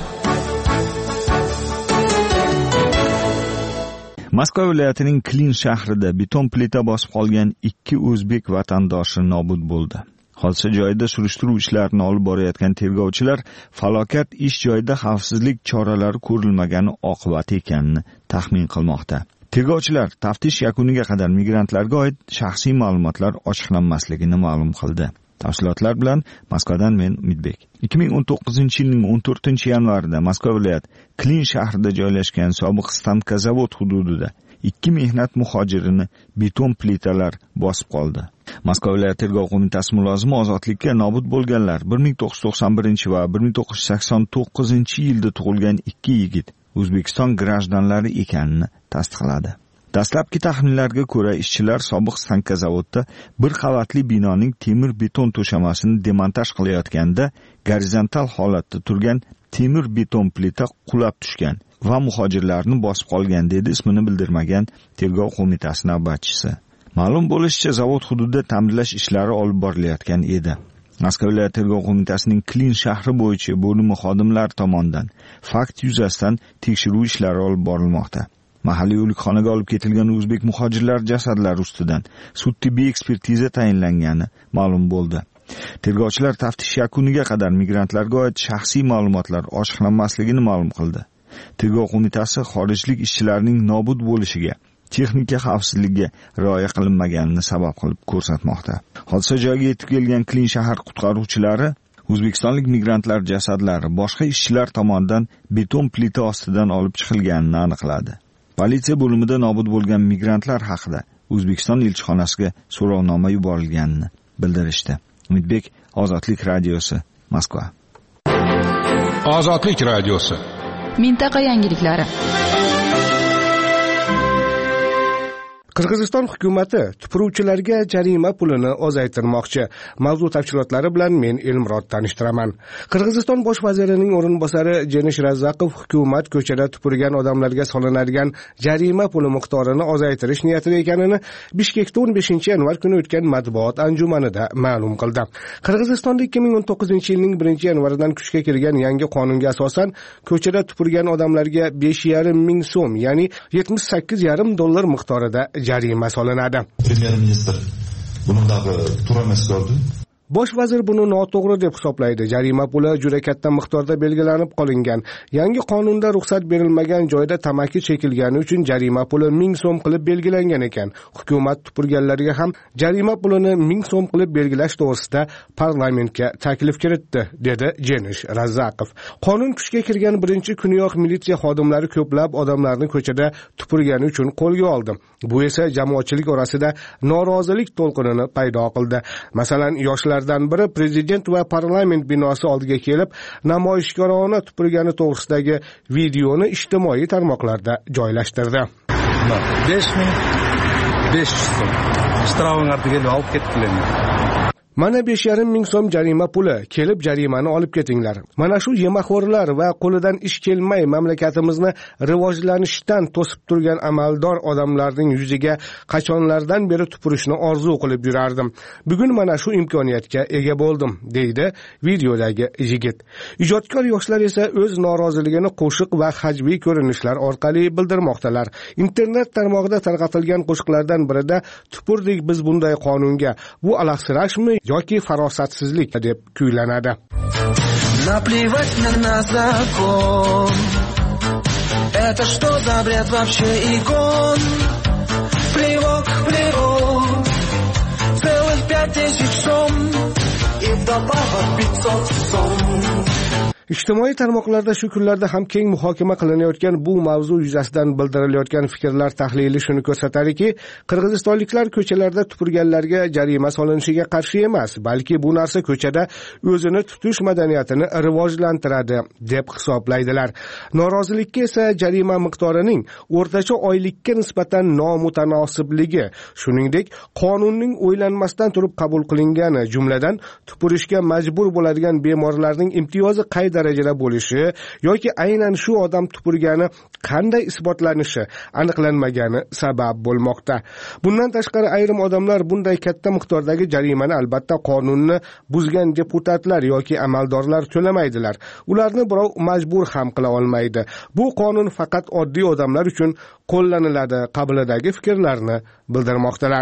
S12: Moskva viloyatining Klin shahrida beton plita bosib qolgan 2 o'zbek vatandoshi nobud bo'ldi. Hodisa joyida surishtiruv ishlarini olib borayotgan tergovchilar falokat ish joyida xavfsizlik choralari ko'rilmagani oqibati ekanini taxmin qilmoqda. Tergovchilar taftish yakuniga qadar migrantlarga oid shaxsiy ma'lumotlar ochiqlanmasligini ma'lum qildi. Tafsilotlar bilan Moskvadan men Umidbek. 2019-yilning 14-yanvarida Moskva viloyat Klin shahrida joylashgan sobiq Stanka zavod hududida 2 mehnat muhojirini beton plitalar bosib qoldi. Moskva viloyat tergov qo'mitasi mulozimi ozodlikka nobud bo'lganlar 1991 va 1989-yilda tug'ilgan 2 yigit O'zbekiston grajdanlari ekanini tasdiqladi. Dastlabki taxminlarga ko'ra, ishchilar sobiq Stanka zavodda bir qavatli binoning temir beton to'shamasini demontaj qilayotganda gorizontal holatda turgan temir beton plita qulab tushgan va muhojirlarni bosib qolgan, dedi ismini bildirmagan tergov qo'mitasi navbatchisi. Ma'lum bo'lishicha, zavod hududida ta'mirlash ishlari olib borilayotgan edi. Moskva viloyat tergov qo'mitasining Klin shahri bo'yicha bo'limi xodimlari tomonidan fakt yuzasidan tekshiruv ishlari olib borilmoqda. Mahalliy o'likxonaga olib ketilgan o'zbek muhojirlar jasadlari ustidan sud-tibbiy ekspertiza tayinlangani ma'lum bo'ldi. Tergovchilar taftish yakuniga qadar migrantlarga oid shaxsiy ma'lumotlar ochiqlanmasligini ma'lum qildi. Tergov qo'mitasi xorijlik ishchilarning nobud bo'lishiga, texnika xavfsizligiga rioya qilinmaganini sabab qilib ko'rsatmoqda. Hodisa joyiga yetib kelgan Klin shahar qutqaruvchilari o'zbekistonlik migrantlar jasadlari boshqa ishchilar tomonidan beton plita ostidan olib chiqilganini aniqladi. Politsiya bo'limida nobud bo'lgan migrantlar haqida O'zbekiston elchixonasiga so'rovnoma yuborilganini bildirishdi. Umidbek, Ozodlik radiosi, Moskva.
S16: Ozodlik radiosi.
S4: Mintaqa yangiliklari.
S1: Qirg'iziston hukumati tupuruvchilarga jarima pulini ozaytirmoqchi. Mavzu tafsilotlari bilan men Elmurod tanishtiraman. Qirg'iziston bosh vazirining o'rinbosari Jenish Razzaqov hukumat ko'chada tupurgan odamlarga solinadigan jarima puli miqdorini ozaytirish niyatida ekanini Bishkekda 15-yanvar kuni o'tgan matbuot anjumanida ma'lum qildi. Qirg'izistonda 2019-yilning 1-yanvaridan kuchga kirgan yangi qonunga asosan ko'chada tupurgan odamlarga 5,5 ming so'm, ya'ni $78,5 miqdorida jarima solinadi.
S7: Premyer ministr buningdagi tur emas ko'rdi.
S1: Bosh vazir buni noto'g'ri deb hisoblaydi. Jarima puli juda katta miqdorda belgilanib qolingan. Yangi qonunda ruxsat berilmagan joyda tamaki chekilgani uchun jarima puli 1000 so'm qilib belgilangan ekan. Hukumat tupurganlarga ham jarima pulini 1000 so'm qilib belgilash to'g'risida parlamentga taklif kiritdi, dedi Jenish Razaqov. Qonun kuchga kirgan birinchi kuniyoq militsiya xodimlari ko'plab odamlarni ko'chada tupurgani uchun qo'lga oldi. Bu esa jamoatchilik orasida norozilik to'lqinini paydo qildi. Masalan, yoshlardan biri prezident va parlament binosi oldiga kelib, namoyishkorona tupurgani to'g'risidagi videoni ijtimoiy tarmoqlarda joylashtirdi.
S7: 5500 so'm. Shtrafning ortiga olib ketdilar.
S1: Mana 5,5 ming so'm jarima puli, kelib jarimani olib ketinglar. Mana shu yemaxo'rlar va qo'lidan ish kelmay mamlakatimizni rivojlanishdan to'sib turgan amaldor odamlarning yuziga qachonlardan beri tupurishni orzu qilib yurardim. Bugun mana shu imkoniyatga ega bo'ldim, deydi videodagi yigit. Ijodkor yoshlar esa o'z noroziligini qo'shiq va hajviy ko'rinishlar orqali bildirmoqdalar. Internet tarmog'ida tarqatilgan qo'shiqlardan birida tupurdik biz bunday qonunga. Bu alahsirashmi yoki farosatsizlik deb kuylanadi.
S10: Наплевать мне на закон. Это что за бред вообще и гон? Плевок, плевок. Целых 5000 сом. И вдобавок 500 сом.
S1: Ijtimoiy tarmoqlarda shu kunlarda ham keng muhokama qilinayotgan bu mavzu yuzasidan bildirilayotgan fikrlar tahlili shuni ko'rsatadiki, qirg'izistonliklar ko'chalarda tupurganlarga jarima solinishiga qarshi emas, balki bu narsa ko'chada o'zini tutish madaniyatini rivojlantiradi deb hisoblaydilar. Norozilikka esa jarima miqdorining o'rtacha oylikka nisbatan nomutanosiblig'i, shuningdek, qonunning o'ylanmasdan turib qabul qilingani, jumladan tupurishga majbur bo'ladigan bemorlarning imtiyozi qay darajada bo'lishi yoki aynan shu odam tupurgani qanday isbotlanishi aniqlanmagani sabab bo'lmoqda. Bundan tashqari ayrim odamlar bunday katta miqdordagi jarimani albatta qonunni buzgan deputatlar yoki amaldorlar to'lamaydilar. Ularni birov majbur ham qila olmaydi. Bu qonun faqat oddiy odamlar uchun qo'llaniladi qabilidagi fikrlarni bildirmoqdalar.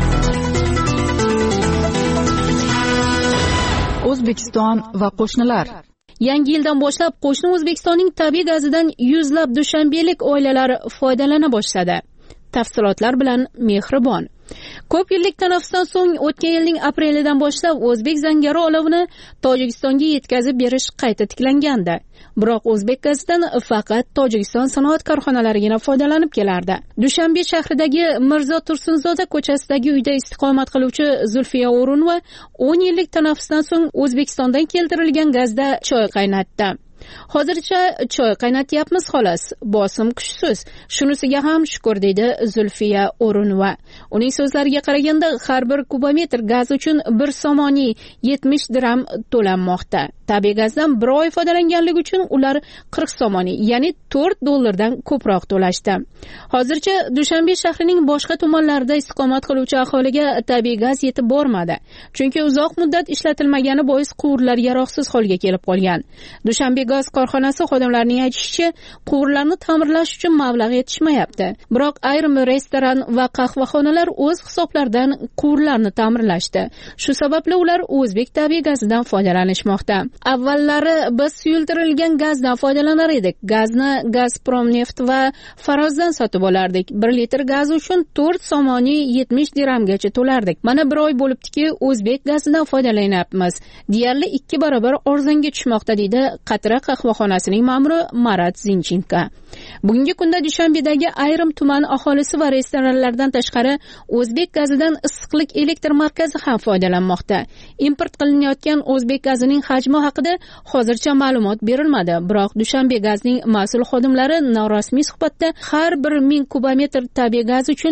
S4: O'zbekiston va qo'shnilar.
S11: Yangi yildan boshlab qo'shni O'zbekistonning tabiiy gazidan yuzlab dushanbelik oilalar foydalana boshladi. Tafsilotlar bilan Mehribon. Ko'p yillik tanaffusdan so'ng o'tgan yilning aprelidan boshlab o'zbek zangori olovini Tojikistonga yetkazib berish qayta tiklangandi. Biroq o'zbek gazidan faqat Tojikiston sanoat korxonalarigina foydalanib kelardi. Dushanbe shahridagi Mirzo Tursunzoda ko'chasidagi uyda istiqomat qiluvchi Zulfiya O'runova 10 yillik tanaffusdan so'ng O'zbekistondan keltirilgan gazda choy qaynatdi. Hozircha choy qaynatyapmiz xolos, bosim kuchsiz. Shunisiga ham shukr, deydi Zulfiya O'runova. Uning so'zlariga qaraganda har bir kubometr gaz uchun 1 somoniy 70 dirham to'lanmoqda. Tabiiy gazdan bir oy foydalanganligi uchun ular 40 somoniy, ya'ni $4 dan ko'proq to'lashdi. Hozircha Dushanbe shahrining boshqa tumanlarida istiqomat qiluvchi aholiga tabiiy gaz yetib bormadi. Chunki uzoq muddat ishlatilmagani bois quvurlar yaroqsiz holga kelib qolgan. Dushanbe gaz korxonasi xodimlarining aytishicha, quvurlarni ta'mirlash uchun mablag' yetishmayapti. Biroq ayrim restoran va qahvaxonalar o'z hisoblaridan quvurlarni ta'mirlashdi. Shu sababli ular o'zbek tabiiy gazidan foydalanishmoqda. Avvallari biz suyultirilgan gazdan foydalanar edik. Gazni Gazprom neft va Farozdan sotib olardik. 1 litr gaz uchun 4 somoniy 70 dirhamgacha to'lardik. Mana bir oy bo'libdiki, o'zbek gazidan foydalanyapmiz. Deyarli 2 barobar arzonga tushmoqda, deydi Qatra qahvaxonasining ma'muri Marat Zinchenko. Bugungi kunda Dushanbedagi ayrim tuman aholisi va restoranlardan tashqari o'zbek gazidan issiqlik elektr markazi ham foydalanmoqda. Import qilinayotgan o'zbek gazining hajmi haqida hozircha ma'lumot berilmadi, biroq Dushanbe gazning mas'ul xodimlari norasmiy suhbatda har 1000 kubometr tabiiy gaz uchun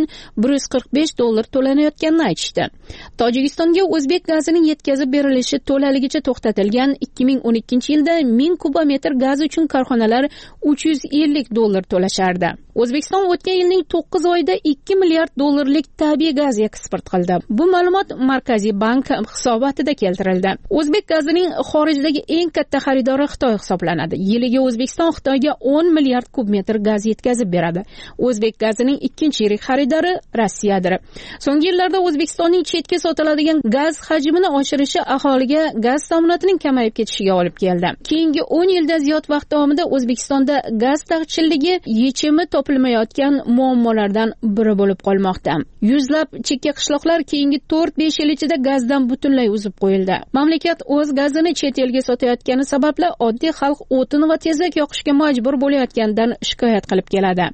S11: $145 to'lanayotganini aytishdi. Tojikistonga o'zbek gazining yetkazib berilishi to'laligicha to'xtatilgan 2012-yilda 1000 kubometr gaz uchun korxonalar $350 to'lashardi. O'zbekiston o'tgan yilning 9 oyida 2 milliard dollarlik tabiiy gaz eksport qildi. Bu ma'lumot Markaziy bank hisobotida keltirildi. O'zbek gazining xorijdagi eng katta xaridori Xitoy hisoblanadi. Yiliga O'zbekiston Xitoyga 10 milliard kub metr gaz yetkazib beradi. O'zbek gazining ikkinchi yirik xaridori Rossiyadir. So'nggi yillarda O'zbekistonning chetga sotiladigan gaz hajmini oshirishi aholiga gaz ta'minotining kamayib ketishiga olib keldi. Keyingi 10 yildan ziyod vaqt davomida O'zbekistonda gaz taqchilligi yechimi topilmayotgan muammolardan biri bo'lib qolmoqda. Yuzlab chekka qishloqlar keyingi 4-5 yil ichida gazdan butunlay uzib qo'yildi. Mamlakat o'z gazini chet elga sotayotgani sababli oddiy xalq o'tin va tezak yoqishga majbur bo'layotganidan shikoyat qilib keladi.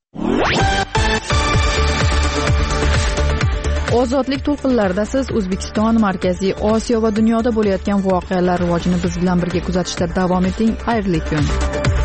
S4: Ozodlik to'lqinlarida siz O'zbekiston, Markaziy Osiyo va dunyoda bo'layotgan voqealar rivojini biz bilan birga kuzatishda davom eting. Xayrli kun.